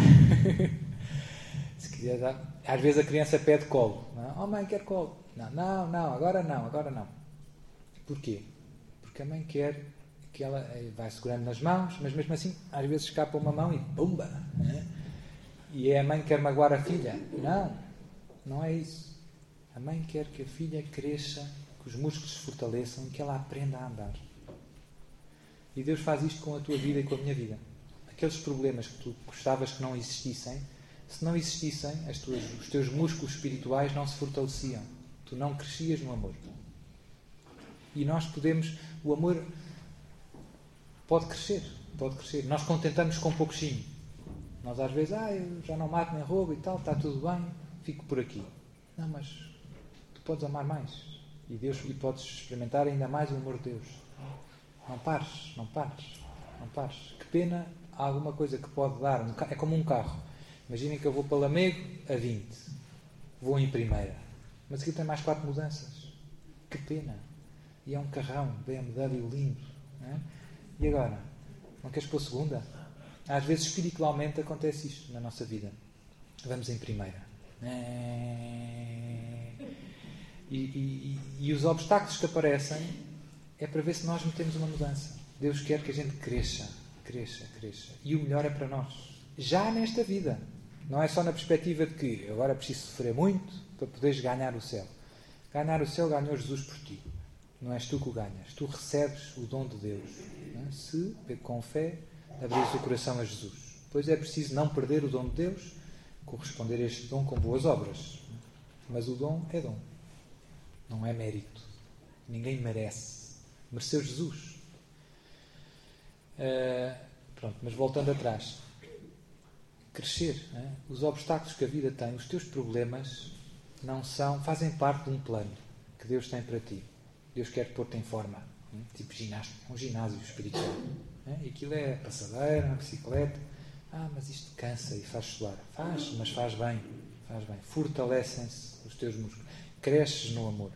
Se quiser dar, às vezes a criança pede colo. Não? Oh mãe, quer colo. Não, agora não. Porquê? Porque a mãe quer que ela vai segurando nas mãos, mas mesmo assim às vezes escapa uma mão e pumba! Né? E é a mãe que quer magoar a filha. Não é isso. A mãe quer que a filha cresça, que os músculos se fortaleçam e que ela aprenda a andar. E Deus faz isto com a tua vida e com a minha vida. Aqueles problemas que tu gostavas que não existissem, se não existissem, os teus músculos espirituais não se fortaleciam. Tu não crescias no amor. E nós podemos... O amor pode crescer. Nós contentamos com um pouquinho. Nós às vezes, eu já não mato nem roubo e tal, está tudo bem, fico por aqui. Não, mas tu podes amar mais. E podes experimentar ainda mais o amor de Deus. Não pares. Que pena há alguma coisa que pode dar. É como um carro. Imaginem que eu vou para Lamego a 20. Vou em primeira. Mas aqui tem mais 4 mudanças. Que pena. E é um carrão, BMW lindo. Não é? E agora? Não queres pôr segunda? Às vezes, espiritualmente, acontece isto na nossa vida. Vamos em primeira. E os obstáculos que aparecem é para ver se nós metemos uma mudança. Deus quer que a gente cresça. E o melhor é para nós. Já nesta vida. Não é só na perspectiva de que agora preciso sofrer muito para poderes ganhar o céu. Ganhar o céu ganhou Jesus por ti. Não és tu que o ganhas. Tu recebes o dom de Deus. Se, com fé, abrir o coração a Jesus. Pois é preciso não perder o dom de Deus, corresponder a este dom com boas obras. Mas o dom é dom. Não é mérito. Ninguém merece. Mereceu Jesus. Mas voltando atrás. Crescer. Os obstáculos que a vida tem, os teus problemas, fazem parte de um plano que Deus tem para ti. Deus quer pôr-te em forma. Tipo ginástica. Um ginásio espiritual. E aquilo é passadeira, uma bicicleta. Mas isto cansa e faz suar. Mas faz bem. Fortalecem-se os teus músculos. Cresces no amor.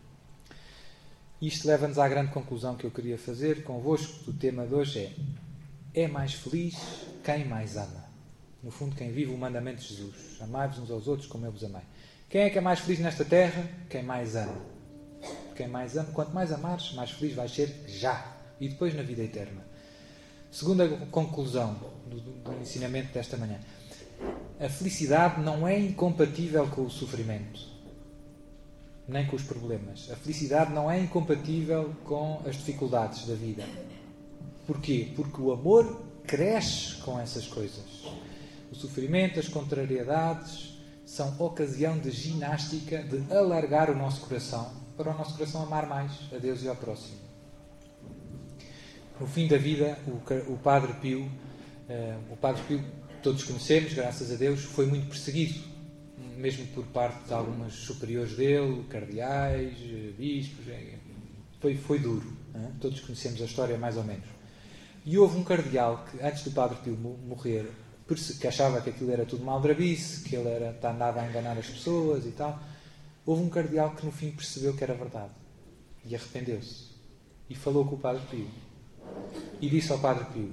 Isto leva-nos à grande conclusão que eu queria fazer convosco. O tema de hoje é mais feliz quem mais ama. No fundo, quem vive o mandamento de Jesus. Amai-vos uns aos outros como eu vos amei. Quem é que é mais feliz nesta terra? Quem mais ama. Quem mais ama. Quanto mais amares, mais feliz vais ser já. E depois na vida eterna. Segunda conclusão do ensinamento desta manhã. A felicidade não é incompatível com o sofrimento. Nem com os problemas. A felicidade não é incompatível com as dificuldades da vida. Porquê? Porque o amor cresce com essas coisas. O sofrimento, as contrariedades são ocasião de ginástica, de alargar o nosso coração, para o nosso coração amar mais a Deus e ao próximo. No fim da vida, o Padre Pio, todos conhecemos, graças a Deus, foi muito perseguido, mesmo por parte de alguns superiores dele, cardeais, bispos. Foi duro. Todos conhecemos a história mais ou menos. E houve um cardeal que, antes do Padre Pio morrer, que achava que aquilo era tudo maldrabice, que ele andava a enganar as pessoas e tal. Houve um cardeal que no fim percebeu que era verdade. E arrependeu-se. E falou com o Padre Pio. E disse ao Padre Pio,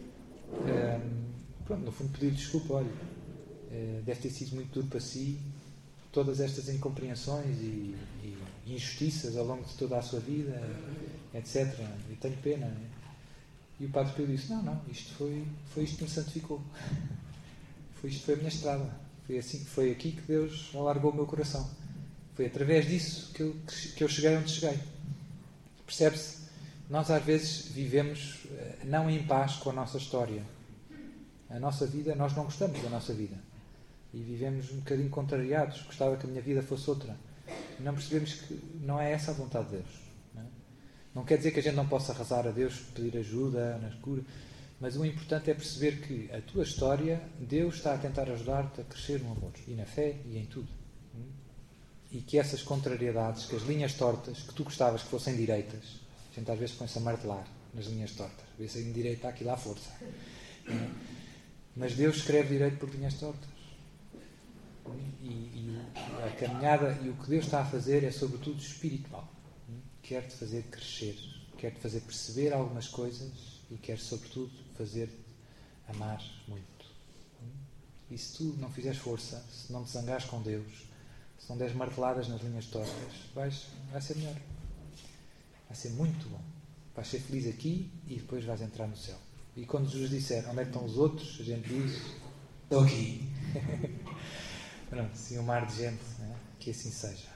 no fundo pediu desculpa, olha, deve ter sido muito duro para si, todas estas incompreensões e injustiças ao longo de toda a sua vida, etc. E tenho pena. E o Padre Pio disse, não, isto foi isto que me santificou. Isto foi a minha estrada. Foi aqui que Deus alargou o meu coração. Foi através disso que eu cheguei onde cheguei. Percebe-se? Nós às vezes vivemos não em paz com a nossa história. A nossa vida, nós não gostamos da nossa vida. E vivemos um bocadinho contrariados. Gostava que a minha vida fosse outra. E não percebemos que não é essa a vontade de Deus. Não quer dizer que a gente não possa rezar a Deus, pedir ajuda na cura, mas o importante é perceber que a tua história, Deus está a tentar ajudar-te a crescer no amor, e na fé, e em tudo. E que essas contrariedades, que as linhas tortas, que tu gostavas que fossem direitas, a gente às vezes põe-se a martelar, nas linhas tortas. Vê-se em direito, há aquilo à força. Mas Deus escreve direito por linhas tortas. E a caminhada e o que Deus está a fazer é sobretudo espiritual. Quer-te fazer crescer, quer-te fazer perceber algumas coisas e quer sobretudo fazer-te amar muito. E se tu não fizeres força, se não te zangares com Deus, se não deres marteladas nas linhas tortas, vai ser melhor. Vai ser muito bom. Vais ser feliz aqui e depois vais entrar no céu. E quando Jesus disser onde é que estão os outros, a gente diz: estou aqui. Pronto, sim, um mar de gente, né? Que assim seja.